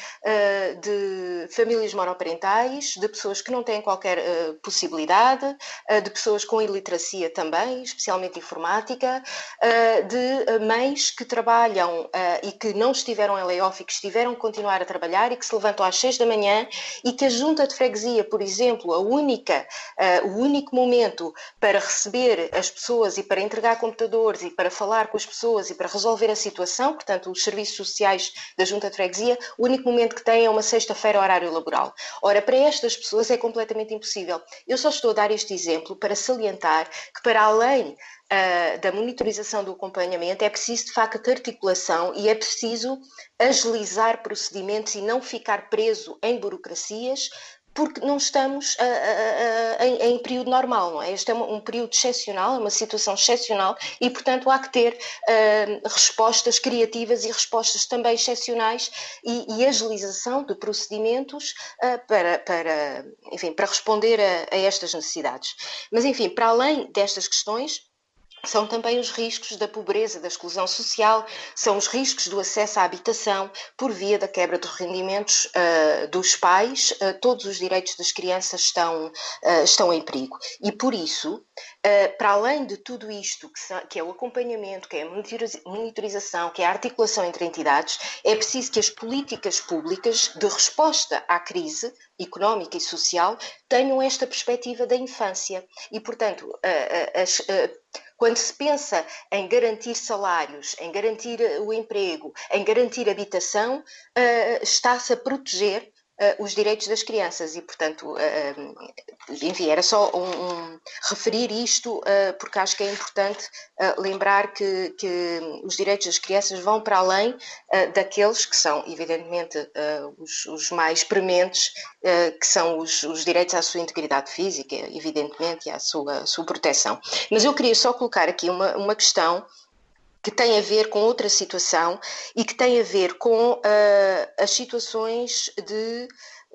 Speaker 6: de famílias monoparentais, de pessoas que não têm qualquer possibilidade, de pessoas com iliteracia também, especialmente informática, de mães que trabalham e que não estiveram em layoff e que estiveram a continuar a trabalhar e que se levantam às seis da manhã e que a junta de freguesia, por exemplo, a única, o único momento para receber as pessoas e para entregar computadores e para falar com as pessoas e para resolver a situação, portanto, os serviços sociais da Junta de Freguesia, o único momento que têm é uma sexta-feira horário laboral. Ora, para estas pessoas é completamente impossível. Eu só estou a dar este exemplo para salientar que, para além uh, da monitorização do acompanhamento, é preciso, de facto, articulação e é preciso agilizar procedimentos e não ficar preso em burocracias, porque não estamos uh, uh, uh, em, em período normal, não é? Este é um, um período excepcional, é uma situação excepcional e, portanto, há que ter uh, respostas criativas e respostas também excepcionais e, e agilização de procedimentos uh, para, para, enfim, para responder a, a estas necessidades. Mas, enfim, para além destas questões, são também os riscos da pobreza, da exclusão social, são os riscos do acesso à habitação por via da quebra dos rendimentos uh, dos pais. Uh, todos os direitos das crianças estão, uh, estão em perigo. E por isso, uh, para além de tudo isto, que, são, que é o acompanhamento, que é a monitorização, que é a articulação entre entidades, é preciso que as políticas públicas de resposta à crise económica e social tenham esta perspectiva da infância. E, portanto, uh, as... Uh, Quando se pensa em garantir salários, em garantir o emprego, em garantir habitação, está-se a proteger os direitos das crianças e, portanto, enfim, era só um, um, referir isto porque acho que é importante lembrar que, que os direitos das crianças vão para além daqueles que são, evidentemente, os, os mais prementes, que são os, os direitos à sua integridade física, evidentemente, e à sua, à sua proteção. Mas eu queria só colocar aqui uma, uma questão que tem a ver com outra situação e que tem a ver com uh, as situações de,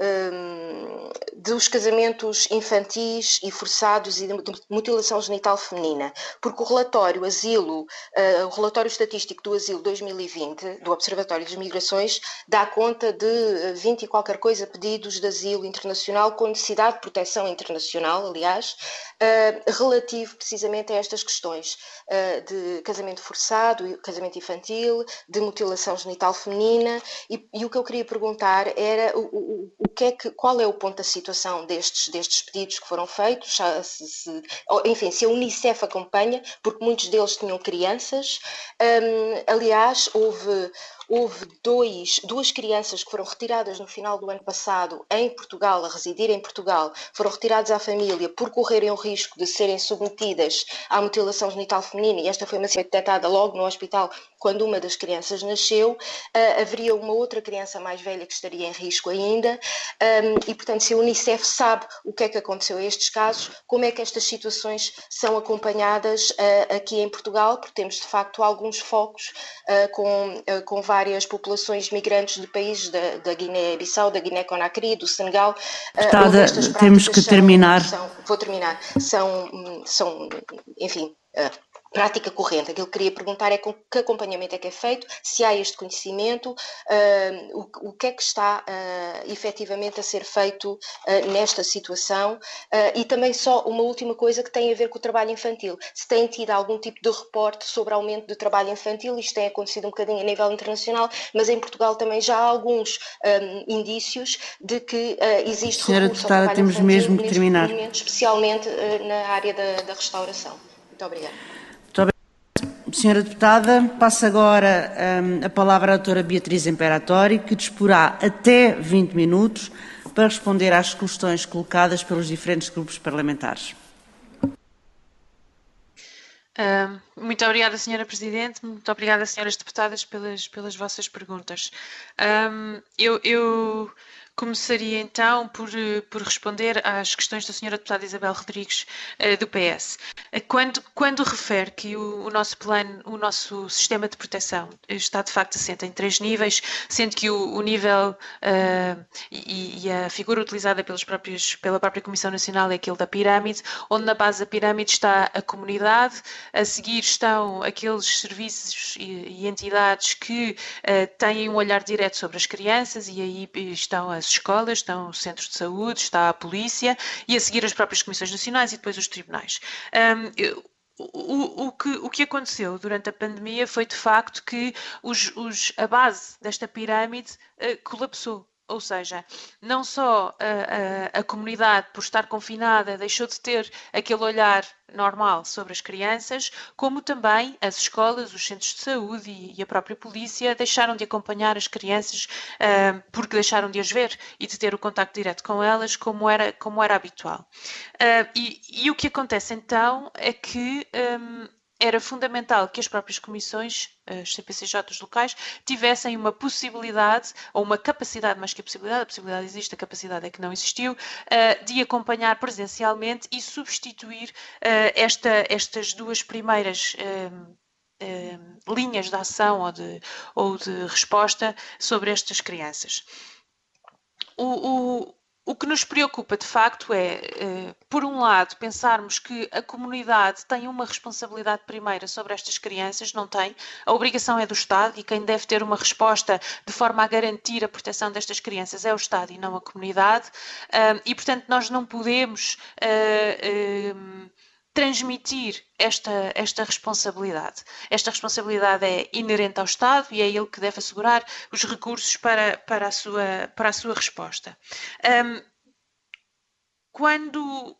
Speaker 6: um, dos casamentos infantis e forçados e de mutilação genital feminina. Porque o relatório asilo, uh, o relatório estatístico do asilo dois mil e vinte, do Observatório das Migrações, dá conta de vinte e qualquer coisa pedidos de asilo internacional com necessidade de proteção internacional, aliás, uh, relativo precisamente a estas questões uh, de casamento forçado, casamento infantil, de mutilação genital feminina, e, e o que eu queria perguntar era o, o, o que é que, qual é o ponto da situação destes, destes pedidos que foram feitos, se, se, enfim, se a Unicef acompanha, porque muitos deles tinham crianças. Um, aliás, houve... Houve dois, duas crianças que foram retiradas no final do ano passado em Portugal, a residir em Portugal, foram retiradas à família por correrem o risco de serem submetidas à mutilação genital feminina, e esta foi uma situação detectada logo no hospital quando uma das crianças nasceu. Uh, haveria uma outra criança mais velha que estaria em risco ainda, um, e portanto, se a Unicef sabe o que é que aconteceu a estes casos, como é que estas situações são acompanhadas uh, aqui em Portugal, porque temos de facto alguns focos uh, com, uh, com várias várias populações migrantes de países da, da Guiné-Bissau, da Guiné-Conakry, do Senegal.
Speaker 1: Deputada, uh, temos que
Speaker 6: são,
Speaker 1: terminar.
Speaker 6: São, vou terminar. São, são enfim, uh, prática corrente. Aquilo que queria perguntar é com que acompanhamento é que é feito, se há este conhecimento, uh, o, o que é que está uh, efetivamente a ser feito uh, nesta situação, uh, e também só uma última coisa que tem a ver com o trabalho infantil. Se tem tido algum tipo de reporte sobre aumento do trabalho infantil, isto tem acontecido um bocadinho a nível internacional, mas em Portugal também já há alguns um, indícios de que uh, existe
Speaker 1: Senhora
Speaker 6: recurso
Speaker 1: deputada,
Speaker 6: ao trabalho
Speaker 1: temos
Speaker 6: infantil,
Speaker 1: mesmo que terminar.
Speaker 6: momento, especialmente uh, na área da, da restauração. Muito obrigada.
Speaker 1: Senhora Deputada, passo agora um, a palavra à doutora Beatriz Imperatori, que disporá até vinte minutos para responder às questões colocadas pelos diferentes grupos parlamentares.
Speaker 3: Uh, muito obrigada, senhora Presidente, muito obrigada, senhoras deputadas, pelas, pelas vossas perguntas. Um, eu... eu... Começaria então por, por responder às questões da senhora deputada Isabel Rodrigues, uh, do P S. Quando, quando refere que o, o nosso plano, o nosso sistema de proteção está de facto assente em três níveis, sendo que o, o nível uh, e, e a figura utilizada pelos próprios, pela própria Comissão Nacional é aquele da pirâmide, onde na base da pirâmide está a comunidade, a seguir estão aqueles serviços e, e entidades que uh, têm um olhar direto sobre as crianças, e aí estão as escolas, estão os centros de saúde, está a polícia, e a seguir as próprias comissões nacionais e depois os tribunais. Um, eu, O, o, que, o que aconteceu durante a pandemia foi de facto que os, os, a base desta pirâmide uh, colapsou. Ou seja, não só a, a, a comunidade, por estar confinada, deixou de ter aquele olhar normal sobre as crianças, como também as escolas, os centros de saúde e, e a própria polícia deixaram de acompanhar as crianças uh, porque deixaram de as ver e de ter o contacto direto com elas como era, como era habitual. Uh, e, e o que acontece então é que um, era fundamental que as próprias comissões, as C P C Js locais, tivessem uma possibilidade, ou uma capacidade, mais que a possibilidade, a possibilidade existe, a capacidade é que não existiu, de acompanhar presencialmente e substituir esta, estas duas primeiras linhas de ação ou de, ou de resposta sobre estas crianças. O, o, O que nos preocupa, de facto, é, por um lado, pensarmos que a comunidade tem uma responsabilidade primeira sobre estas crianças, não tem. A obrigação é do Estado e quem deve ter uma resposta de forma a garantir a proteção destas crianças é o Estado e não a comunidade. E, portanto, nós não podemos transmitir esta, esta responsabilidade. Esta responsabilidade é inerente ao Estado e é ele que deve assegurar os recursos para, para, a, sua, para a sua resposta. Um, quando,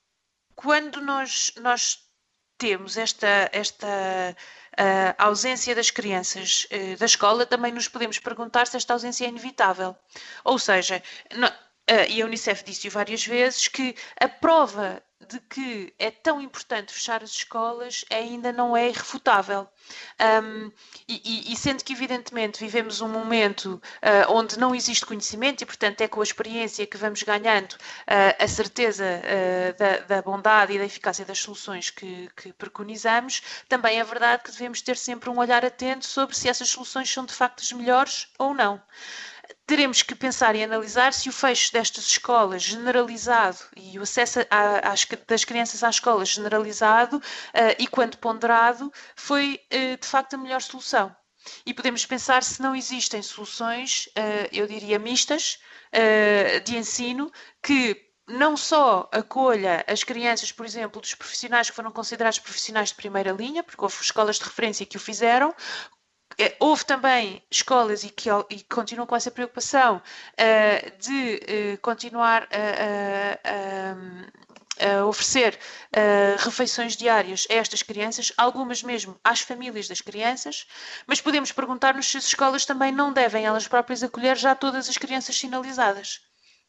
Speaker 3: quando nós, nós temos esta, esta uh, ausência das crianças uh, da escola, também nos podemos perguntar se esta ausência é inevitável. Ou seja, não, uh, e a Unicef disse várias vezes que a prova de que é tão importante fechar as escolas ainda não é irrefutável. Um, e, e sendo que, evidentemente, vivemos um momento uh, onde não existe conhecimento e, portanto, é com a experiência que vamos ganhando uh, a certeza uh, da, da bondade e da eficácia das soluções que, que preconizamos, também é verdade que devemos ter sempre um olhar atento sobre se essas soluções são, de facto, as melhores ou não. Teremos que pensar e analisar se o fecho destas escolas generalizado e o acesso a, às, das crianças à escola generalizado uh, e quando ponderado foi uh, de facto a melhor solução. E podemos pensar se não existem soluções, uh, eu diria mistas, uh, de ensino que não só acolha as crianças, por exemplo, dos profissionais que foram considerados profissionais de primeira linha, porque houve escolas de referência que o fizeram. Houve também escolas e que, e que continuam com essa preocupação uh, de uh, continuar a, a, a oferecer uh, refeições diárias a estas crianças, algumas mesmo às famílias das crianças, mas podemos perguntar-nos se as escolas também não devem elas próprias acolher já todas as crianças sinalizadas.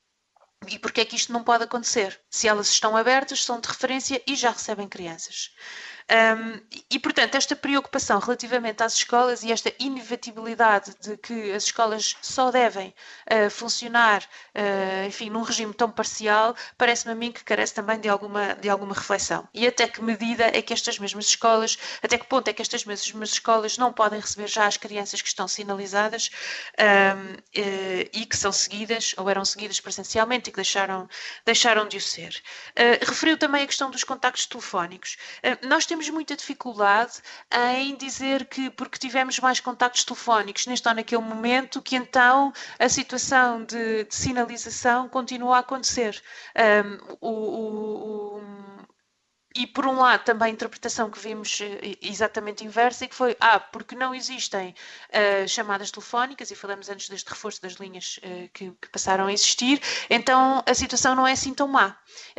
Speaker 3: E porquê é que isto não pode acontecer? Se elas estão abertas, são de referência e já recebem crianças. Um, e, portanto, esta preocupação relativamente às escolas e esta inevitabilidade de que as escolas só devem uh, funcionar, uh, enfim, num regime tão parcial, parece-me a mim que carece também de alguma, de alguma reflexão. E até que medida é que estas mesmas escolas, até que ponto é que estas mesmas escolas não podem receber já as crianças que estão sinalizadas um, uh, e que são seguidas, ou eram seguidas presencialmente e que deixaram, deixaram de o ser. Uh, referiu também a questão dos contactos telefónicos. Uh, nós temos Temos muita dificuldade em dizer que porque tivemos mais contactos telefónicos neste ou naquele momento, que então a situação de, de sinalização continua a acontecer. Um, o, o, o, e por um lado também a interpretação que vimos exatamente inversa e que foi, ah, porque não existem uh, chamadas telefónicas, e falamos antes deste reforço das linhas uh, que, que passaram a existir, então a situação não é assim tão má.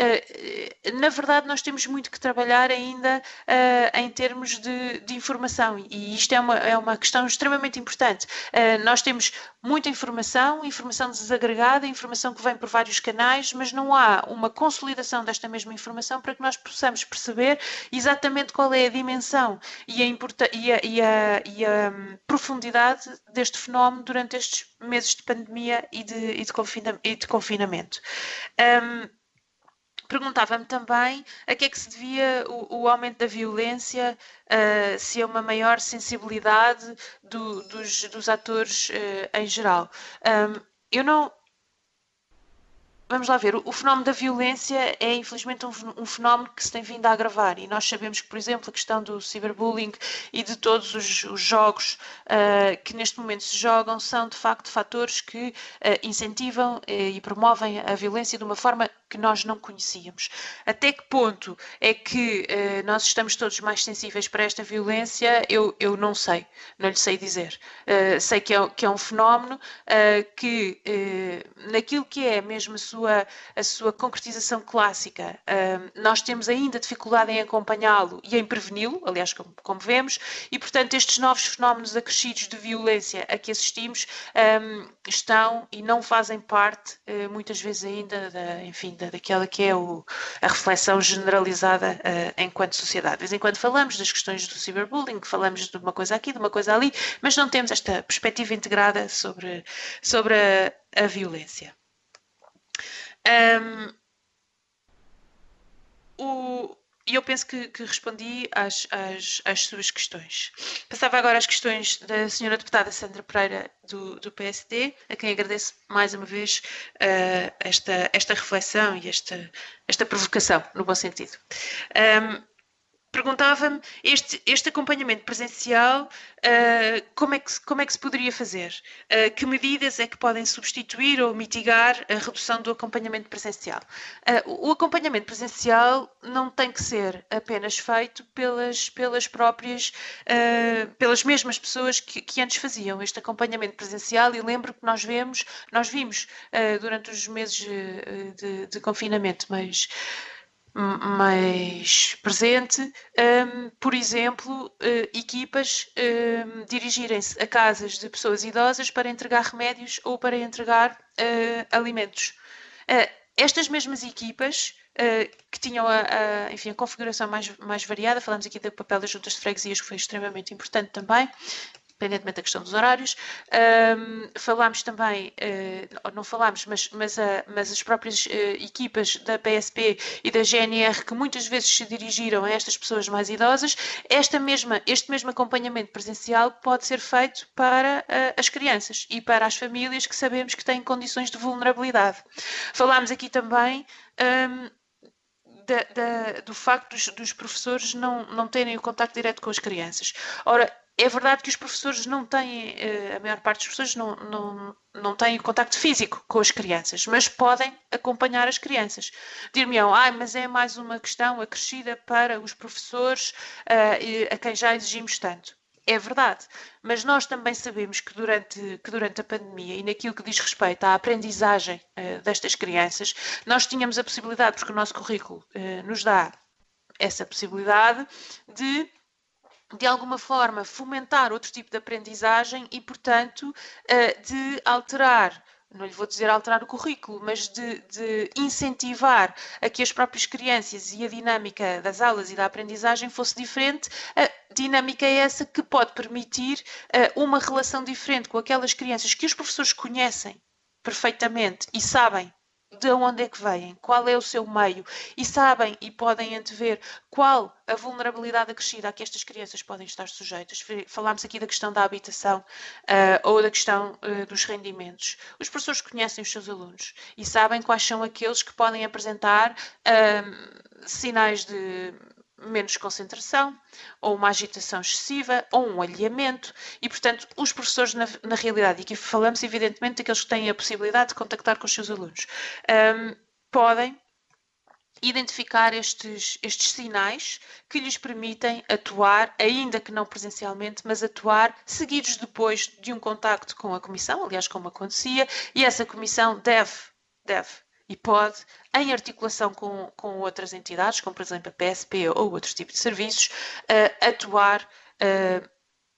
Speaker 3: Uh, na verdade, nós temos muito que trabalhar ainda uh, em termos de, de informação, e isto é uma, é uma questão extremamente importante. Uh, nós temos muita informação, informação desagregada, informação que vem por vários canais, mas não há uma consolidação desta mesma informação para que nós possamos perceber exatamente qual é a dimensão e a, e a, e a, e a profundidade deste fenómeno durante estes meses de pandemia e de, e de, confina, e de confinamento. Um, Perguntava-me também a que é que se devia o, o aumento da violência, uh, se é uma maior sensibilidade do, dos, dos atores uh, em geral. Um, eu não... Vamos lá ver, o fenómeno da violência é infelizmente um fenómeno que se tem vindo a agravar e nós sabemos que, por exemplo, a questão do cyberbullying e de todos os, os jogos uh, que neste momento se jogam são de facto fatores que uh, incentivam uh, e promovem a violência de uma forma que nós não conhecíamos. Até que ponto é que uh, nós estamos todos mais sensíveis para esta violência? Eu, eu não sei, não lhe sei dizer. Uh, sei que é, que é um fenómeno uh, que uh, naquilo que é mesmo a sua Sua, a sua concretização clássica, um, nós temos ainda dificuldade em acompanhá-lo e em preveni-lo, aliás, como, como vemos, e, portanto, estes novos fenómenos acrescidos de violência a que assistimos um, estão e não fazem parte, uh, muitas vezes ainda, da, enfim, da, daquela que é o, a reflexão generalizada uh, enquanto sociedade. De vez em quando falamos das questões do cyberbullying, falamos de uma coisa aqui, de uma coisa ali, mas não temos esta perspectiva integrada sobre, sobre a, a violência. Um, o, e eu penso que, que respondi às, às, às suas questões. Passava agora às questões da senhora deputada Sandra Pereira, do, do P S D, a quem agradeço mais uma vez uh, esta, esta reflexão e esta, esta provocação, no bom sentido. Um, Perguntava-me, este, este acompanhamento presencial, uh, como, é que, como é que se poderia fazer? Uh, que medidas é que podem substituir ou mitigar a redução do acompanhamento presencial? Uh, o acompanhamento presencial não tem que ser apenas feito pelas, pelas próprias, uh, pelas mesmas pessoas que, que antes faziam este acompanhamento presencial, e lembro que nós vemos, nós vimos uh, durante os meses uh, de, de confinamento, mas mais presente, um, por exemplo, uh, equipas um, dirigirem-se a casas de pessoas idosas para entregar remédios ou para entregar uh, alimentos. Uh, estas mesmas equipas, uh, que tinham a, a, enfim, a configuração mais, mais variada, falamos aqui do papel das juntas de freguesias, que foi extremamente importante também, independentemente da questão dos horários. Um, falámos também, uh, não falámos, mas, mas, uh, mas as próprias uh, equipas da P S P e da G N R, que muitas vezes se dirigiram a estas pessoas mais idosas, esta mesma, este mesmo acompanhamento presencial pode ser feito para uh, as crianças e para as famílias que sabemos que têm condições de vulnerabilidade. Falámos aqui também um, da, da, do facto dos, dos professores não, não terem o contacto direto com as crianças. Ora, é verdade que os professores não têm, a maior parte dos professores não, não, não têm contacto físico com as crianças, mas podem acompanhar as crianças. Dir-me-ão, ah, mas é mais uma questão acrescida para os professores uh, a quem já exigimos tanto. É verdade, mas nós também sabemos que durante, que durante a pandemia e naquilo que diz respeito à aprendizagem uh, destas crianças, nós tínhamos a possibilidade, porque o nosso currículo uh, nos dá essa possibilidade de de alguma forma, fomentar outro tipo de aprendizagem e, portanto, de alterar, não lhe vou dizer alterar o currículo, mas de, de incentivar a que as próprias crianças e a dinâmica das aulas e da aprendizagem fosse diferente. A dinâmica é essa que pode permitir uma relação diferente com aquelas crianças que os professores conhecem perfeitamente e sabem de onde é que vêm, qual é o seu meio, e sabem e podem antever qual a vulnerabilidade acrescida a que estas crianças podem estar sujeitas. Falámos aqui da questão da habitação uh, ou da questão uh, dos rendimentos. Os professores conhecem os seus alunos e sabem quais são aqueles que podem apresentar uh, sinais de menos concentração, ou uma agitação excessiva, ou um alheamento, e, portanto, os professores, na, na realidade, e aqui falamos, evidentemente, daqueles que têm a possibilidade de contactar com os seus alunos, um, podem identificar estes, estes sinais que lhes permitem atuar, ainda que não presencialmente, mas atuar seguidos depois de um contacto com a comissão, aliás, como acontecia, e essa comissão deve, deve, e pode, em articulação com, com outras entidades, como por exemplo a P S P ou outros tipos de serviços, uh, atuar uh,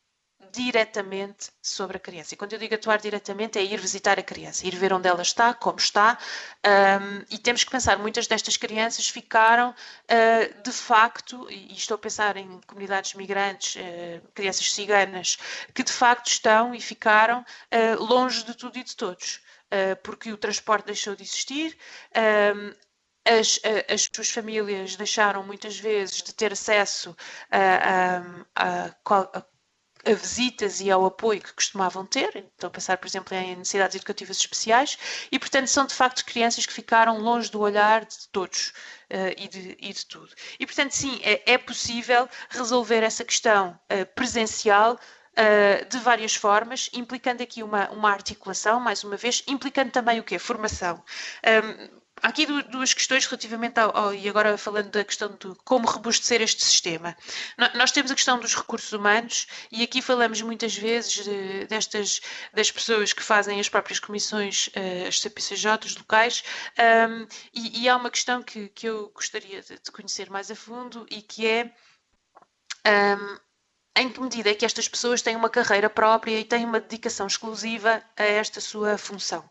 Speaker 3: diretamente sobre a criança. E quando eu digo atuar diretamente é ir visitar a criança, ir ver onde ela está, como está, um, e temos que pensar, muitas destas crianças ficaram uh, de facto, e estou a pensar em comunidades migrantes, uh, crianças ciganas, que de facto estão e ficaram uh, longe de tudo e de todos. Porque o transporte deixou de existir, as, as suas famílias deixaram muitas vezes de ter acesso a, a, a, a visitas e ao apoio que costumavam ter. Estou a pensar, por exemplo, em necessidades educativas especiais, e portanto são de facto crianças que ficaram longe do olhar de todos uh, e, de, e de tudo. E portanto sim, é, é possível resolver essa questão uh, presencial Uh, de várias formas, implicando aqui uma, uma articulação, mais uma vez, implicando também o quê? Formação. Um, há aqui duas questões relativamente ao, ao, e agora falando da questão de como robustecer este sistema. No, nós temos a questão dos recursos humanos, e aqui falamos muitas vezes de, destas, das pessoas que fazem as próprias comissões, uh, as C P C Js locais, um, e, e há uma questão que, que eu gostaria de, de conhecer mais a fundo, e que é um, em que medida é que estas pessoas têm uma carreira própria e têm uma dedicação exclusiva a esta sua função.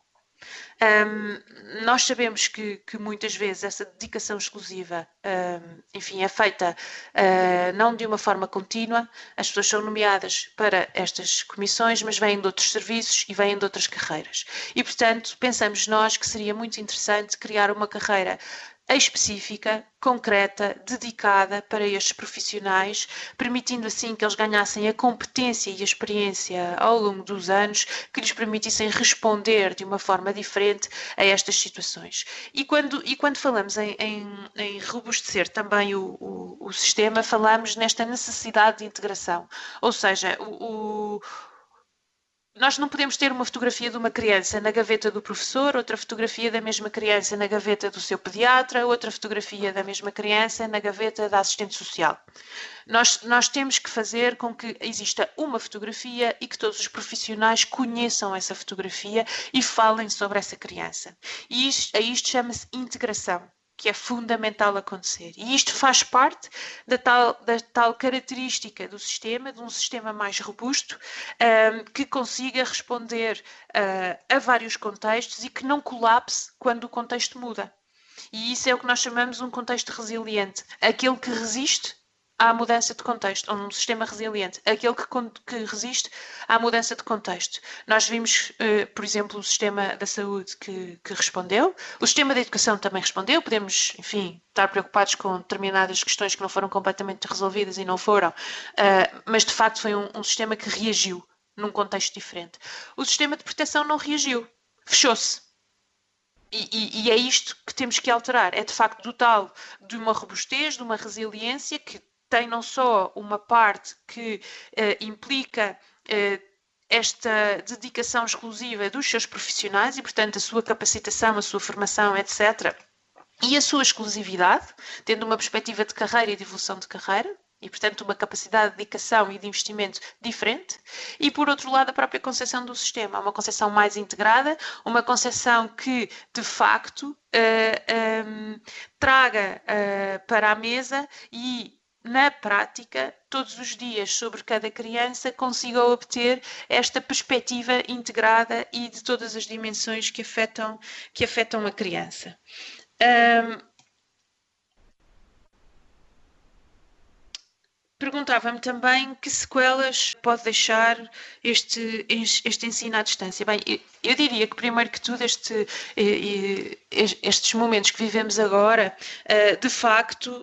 Speaker 3: Um, nós sabemos que, que muitas vezes essa dedicação exclusiva, um, enfim, é feita uh, não de uma forma contínua. As pessoas são nomeadas para estas comissões, mas vêm de outros serviços e vêm de outras carreiras. E, portanto, pensamos nós que seria muito interessante criar uma carreira específica, concreta, dedicada para estes profissionais, permitindo assim que eles ganhassem a competência e a experiência ao longo dos anos que lhes permitissem responder de uma forma diferente a estas situações. E quando, e quando falamos em, em, em robustecer também o, o, o sistema, falamos nesta necessidade de integração, ou seja, o, o nós não podemos ter uma fotografia de uma criança na gaveta do professor, outra fotografia da mesma criança na gaveta do seu pediatra, outra fotografia da mesma criança na gaveta da assistente social. Nós, nós temos que fazer com que exista uma fotografia e que todos os profissionais conheçam essa fotografia e falem sobre essa criança. E isto, a isto chama-se integração, que é fundamental acontecer. E isto faz parte da tal, da tal característica do sistema, de um sistema mais robusto, um, que consiga responder uh, a vários contextos e que não colapse quando o contexto muda. E isso é o que nós chamamos um contexto resiliente, aquele que resiste à mudança de contexto, ou um sistema resiliente, aquele que, que resiste à mudança de contexto. Nós vimos, uh, por exemplo, o sistema da saúde que, que respondeu, o sistema da educação também respondeu, podemos, enfim, estar preocupados com determinadas questões que não foram completamente resolvidas e não foram, uh, mas de facto foi um, um sistema que reagiu num contexto diferente. O sistema de proteção não reagiu, fechou-se. E, e, e é isto que temos que alterar, é de facto dotá-lo de uma robustez, de uma resiliência que tem não só uma parte que uh, implica uh, esta dedicação exclusiva dos seus profissionais e, portanto, a sua capacitação, a sua formação, etcétera, e a sua exclusividade, tendo uma perspectiva de carreira e de evolução de carreira, e, portanto, uma capacidade de dedicação e de investimento diferente, e, por outro lado, a própria concepção do sistema, uma concepção mais integrada, uma concepção que, de facto, uh, um, traga uh, para a mesa e na prática, todos os dias, sobre cada criança, consiga obter esta perspectiva integrada e de todas as dimensões que afetam, que afetam a criança. Um, Perguntava-me também que sequelas pode deixar este, este ensino à distância. Bem, eu, eu diria que, primeiro que tudo, este, estes momentos que vivemos agora, de facto,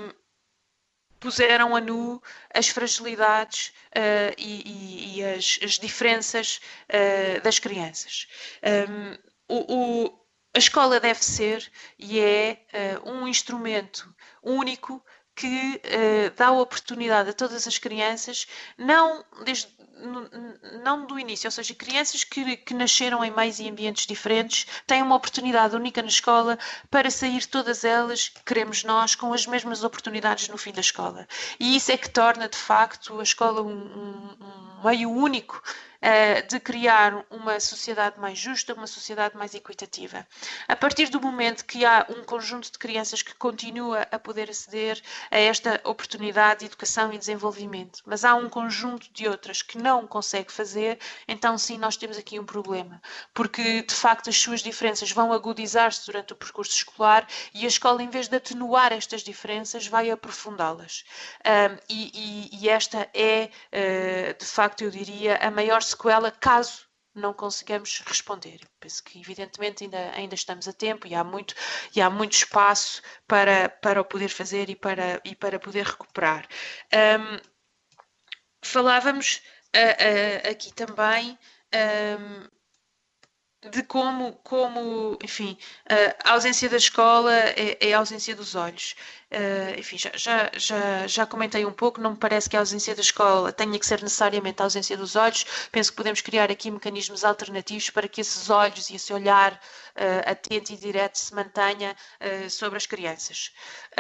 Speaker 3: puseram a nu as fragilidades uh, e, e, e as, as diferenças uh, das crianças. Um, o, o, a escola deve ser e é uh, um instrumento único que uh, dá a oportunidade a todas as crianças, não desde não do início, ou seja, crianças que, que nasceram em meios e ambientes diferentes têm uma oportunidade única na escola para sair todas elas, queremos nós, com as mesmas oportunidades no fim da escola. E isso é que torna, de facto, a escola um, um, um meio único uh, de criar uma sociedade mais justa, uma sociedade mais equitativa. A partir do momento que há um conjunto de crianças que continua a poder aceder a esta oportunidade de educação e desenvolvimento, mas há um conjunto de outras que não consegue fazer, então sim, nós temos aqui um problema, porque de facto as suas diferenças vão agudizar-se durante o percurso escolar e a escola, em vez de atenuar estas diferenças, vai aprofundá-las. Um, e, e, e esta é, uh, de facto, eu diria, a maior sequela caso não consigamos responder. Penso que, evidentemente, ainda, ainda estamos a tempo e há muito, e há muito espaço para, para o poder fazer e para, e para poder recuperar. Um, falávamos uh, uh, aqui também um, de como, como enfim, a ausência da escola é, é a ausência dos olhos. Uh, enfim, já, já, já, já comentei um pouco, não me parece que a ausência da escola tenha que ser necessariamente a ausência dos olhos. Penso que podemos criar aqui mecanismos alternativos para que esses olhos e esse olhar uh, atento e direto se mantenha uh, sobre as crianças.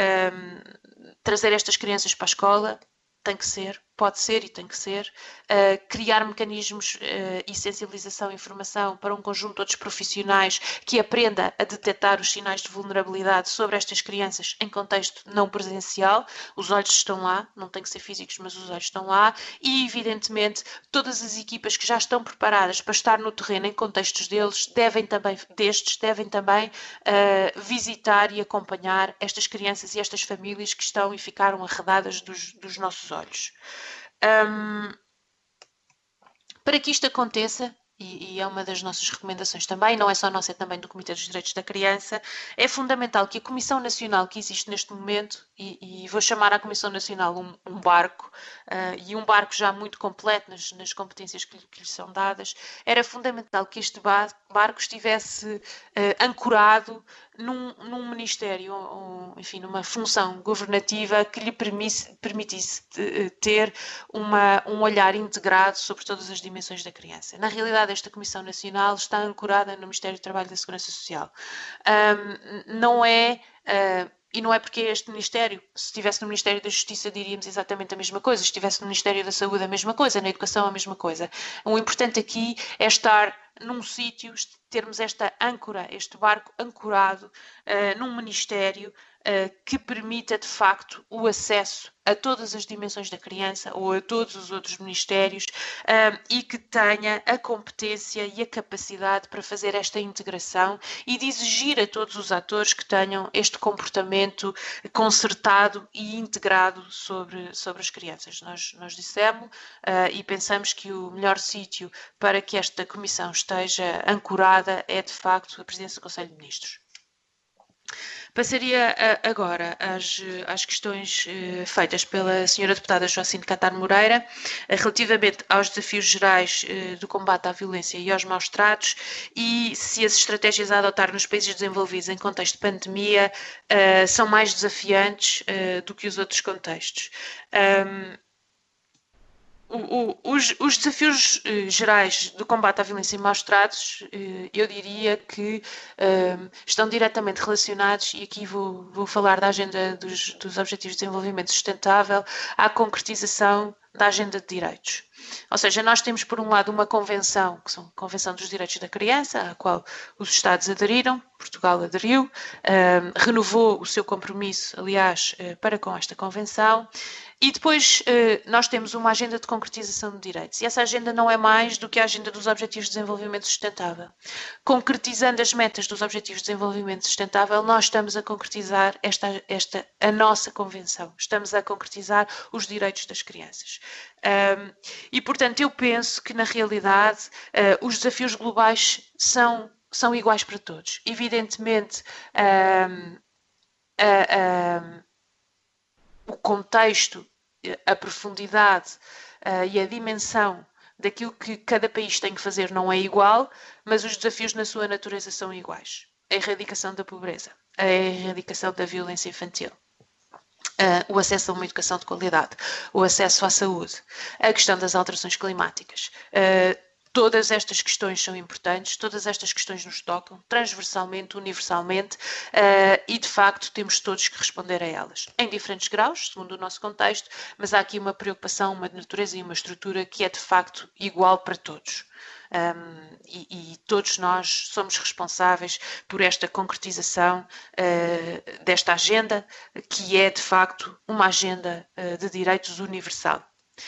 Speaker 3: Um, trazer estas crianças para a escola tem que ser, pode ser e tem que ser, uh, criar mecanismos uh, e sensibilização e informação para um conjunto de outros profissionais que aprenda a detectar os sinais de vulnerabilidade sobre estas crianças em contexto não presencial. Os olhos estão lá, não tem que ser físicos, mas os olhos estão lá e, evidentemente, todas as equipas que já estão preparadas para estar no terreno em contextos deles, devem também, destes, devem também uh, visitar e acompanhar estas crianças e estas famílias que estão e ficaram arredadas dos, dos nossos olhos. Um, para que isto aconteça, e, e é uma das nossas recomendações também, não é só nossa, é também do Comitê dos Direitos da Criança, é fundamental que a Comissão Nacional que existe neste momento, e, e vou chamar à Comissão Nacional um, um barco, uh, e um barco já muito completo nas, nas competências que, que lhe são dadas, era fundamental que este barco estivesse uh, ancorado num, num ministério, ou, enfim, numa função governativa que lhe permisse, permitisse ter uma, um olhar integrado sobre todas as dimensões da criança. Na realidade, esta Comissão Nacional está ancorada no Ministério do Trabalho e da Segurança Social. Um, não é... Uh, E não é porque este Ministério, se estivesse no Ministério da Justiça diríamos exatamente a mesma coisa, se estivesse no Ministério da Saúde a mesma coisa, na Educação a mesma coisa. O importante aqui é estar num sítio, termos esta âncora, este barco ancorado uh, num Ministério uh, que permita de facto o acesso a todas as dimensões da criança ou a todos os outros ministérios uh, e que tenha a competência e a capacidade para fazer esta integração e de exigir a todos os atores que tenham este comportamento concertado e integrado sobre, sobre as crianças. Nós, nós dissemos uh, e pensamos que o melhor sítio para que esta comissão esteja ancorada é de facto a presidência do Conselho de Ministros. Passaria agora às, às questões eh, feitas pela senhora deputada Joacine Catar Moreira, eh, relativamente aos desafios gerais eh, do combate à violência e aos maus tratos e se as estratégias a adotar nos países desenvolvidos em contexto de pandemia eh, são mais desafiantes eh, do que os outros contextos. Um, O, o, os, os desafios eh, gerais do combate à violência e maus tratos, eh, eu diria que eh, estão diretamente relacionados, e aqui vou, vou falar da agenda dos, dos Objetivos de Desenvolvimento Sustentável, à concretização da agenda de direitos. Ou seja, nós temos por um lado uma convenção, que são a Convenção dos Direitos da Criança, à qual os Estados aderiram, Portugal aderiu, eh, renovou o seu compromisso, aliás, eh, para com esta convenção. E depois nós temos uma agenda de concretização de direitos. E essa agenda não é mais do que a agenda dos Objetivos de Desenvolvimento Sustentável. Concretizando as metas dos Objetivos de Desenvolvimento Sustentável, nós estamos a concretizar esta, esta, a nossa convenção. Estamos a concretizar os direitos das crianças. Um, e, portanto, eu penso que, na realidade, uh, os desafios globais são, são iguais para todos. Evidentemente, um, uh, um, o contexto, a profundidade uh, e a dimensão daquilo que cada país tem que fazer não é igual, mas os desafios na sua natureza são iguais. A erradicação da pobreza, a erradicação da violência infantil, uh, o acesso a uma educação de qualidade, o acesso à saúde, a questão das alterações climáticas. Uh, Todas estas questões são importantes, todas estas questões nos tocam transversalmente, universalmente, uh, e de facto temos todos que responder a elas, em diferentes graus, segundo o nosso contexto, mas há aqui uma preocupação, uma natureza e uma estrutura que é de facto igual para todos. Um, e, e todos nós somos responsáveis por esta concretização uh, desta agenda, que é de facto uma agenda uh, de direitos universal.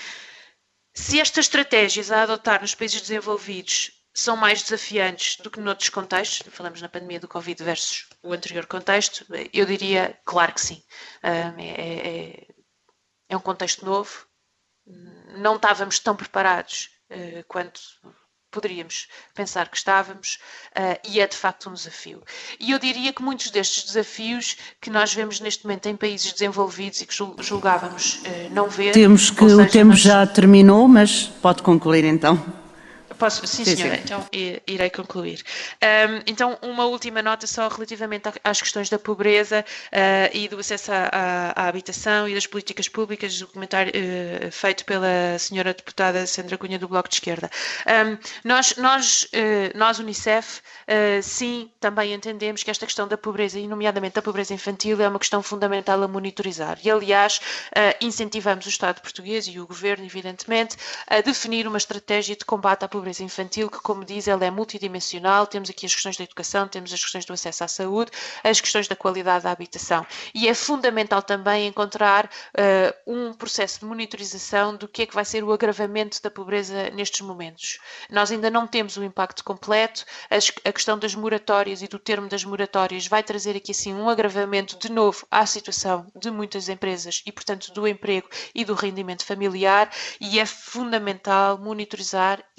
Speaker 3: Se estas estratégias a adotar nos países desenvolvidos são mais desafiantes do que noutros contextos, falamos na pandemia do Covid versus o anterior contexto, eu diria, claro que sim. É, é, é um contexto novo, não estávamos tão preparados uh, quanto poderíamos pensar que estávamos, uh, e é de facto um desafio. E eu diria que muitos destes desafios que nós vemos neste momento em países desenvolvidos e que julgávamos uh, não ver...
Speaker 1: Temos que o tempo nós... já terminou, mas pode concluir então.
Speaker 3: Posso? Sim, sim, senhora, sim. Então irei concluir. Um, então, uma última nota só relativamente às questões da pobreza uh, e do acesso à, à, à habitação e das políticas públicas, do comentário uh, feito pela senhora deputada Sandra Cunha do Bloco de Esquerda. Um, nós, nós, uh, nós, Unicef, uh, sim, também entendemos que esta questão da pobreza, e nomeadamente da pobreza infantil, é uma questão fundamental a monitorizar. E, aliás, uh, incentivamos o Estado português e o Governo, evidentemente, a definir uma estratégia de combate à pobreza infantil, que, como diz, ela é multidimensional. Temos aqui as questões da educação, temos as questões do acesso à saúde, as questões da qualidade da habitação. E é fundamental também encontrar uh, um processo de monitorização do que é que vai ser o agravamento da pobreza nestes momentos. Nós ainda não temos o impacto completo. As, a questão das moratórias e do termo das moratórias vai trazer aqui, assim, um agravamento de novo à situação de muitas empresas e, portanto, do emprego e do rendimento familiar, e é fundamental monitorizar e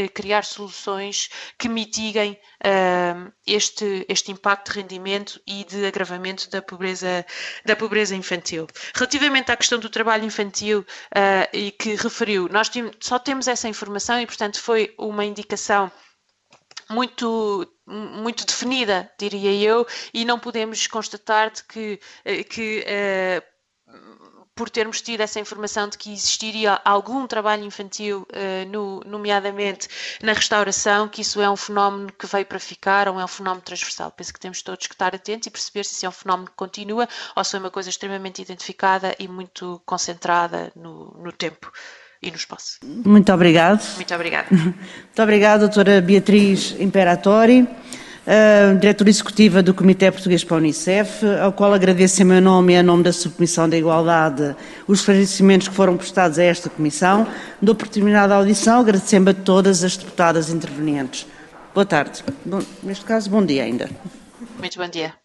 Speaker 3: criar soluções que mitiguem uh, este, este impacto de rendimento e de agravamento da pobreza, da pobreza infantil. Relativamente à questão do trabalho infantil uh, e que referiu, nós só temos essa informação e, portanto, foi uma indicação muito, muito definida, diria eu, e não podemos constatar de que, que uh, por termos tido essa informação de que existiria algum trabalho infantil, uh, no, nomeadamente na restauração, que isso é um fenómeno que veio para ficar ou é um fenómeno transversal. Penso que temos todos que estar atentos e perceber se isso é um fenómeno que continua ou se é uma coisa extremamente identificada e muito concentrada no, no tempo e no espaço.
Speaker 1: Muito obrigado.
Speaker 3: Muito obrigada.
Speaker 1: Muito obrigada, doutora Beatriz Imperatori, uh, diretora executiva do Comitê Português para a Unicef, ao qual agradeço em meu nome e em nome da Subcomissão da Igualdade os esclarecimentos que foram prestados a esta Comissão. Dou oportunidade à audição, agradecendo a todas as deputadas intervenientes. Boa tarde. Bom, neste caso, bom dia ainda.
Speaker 3: Muito bom dia.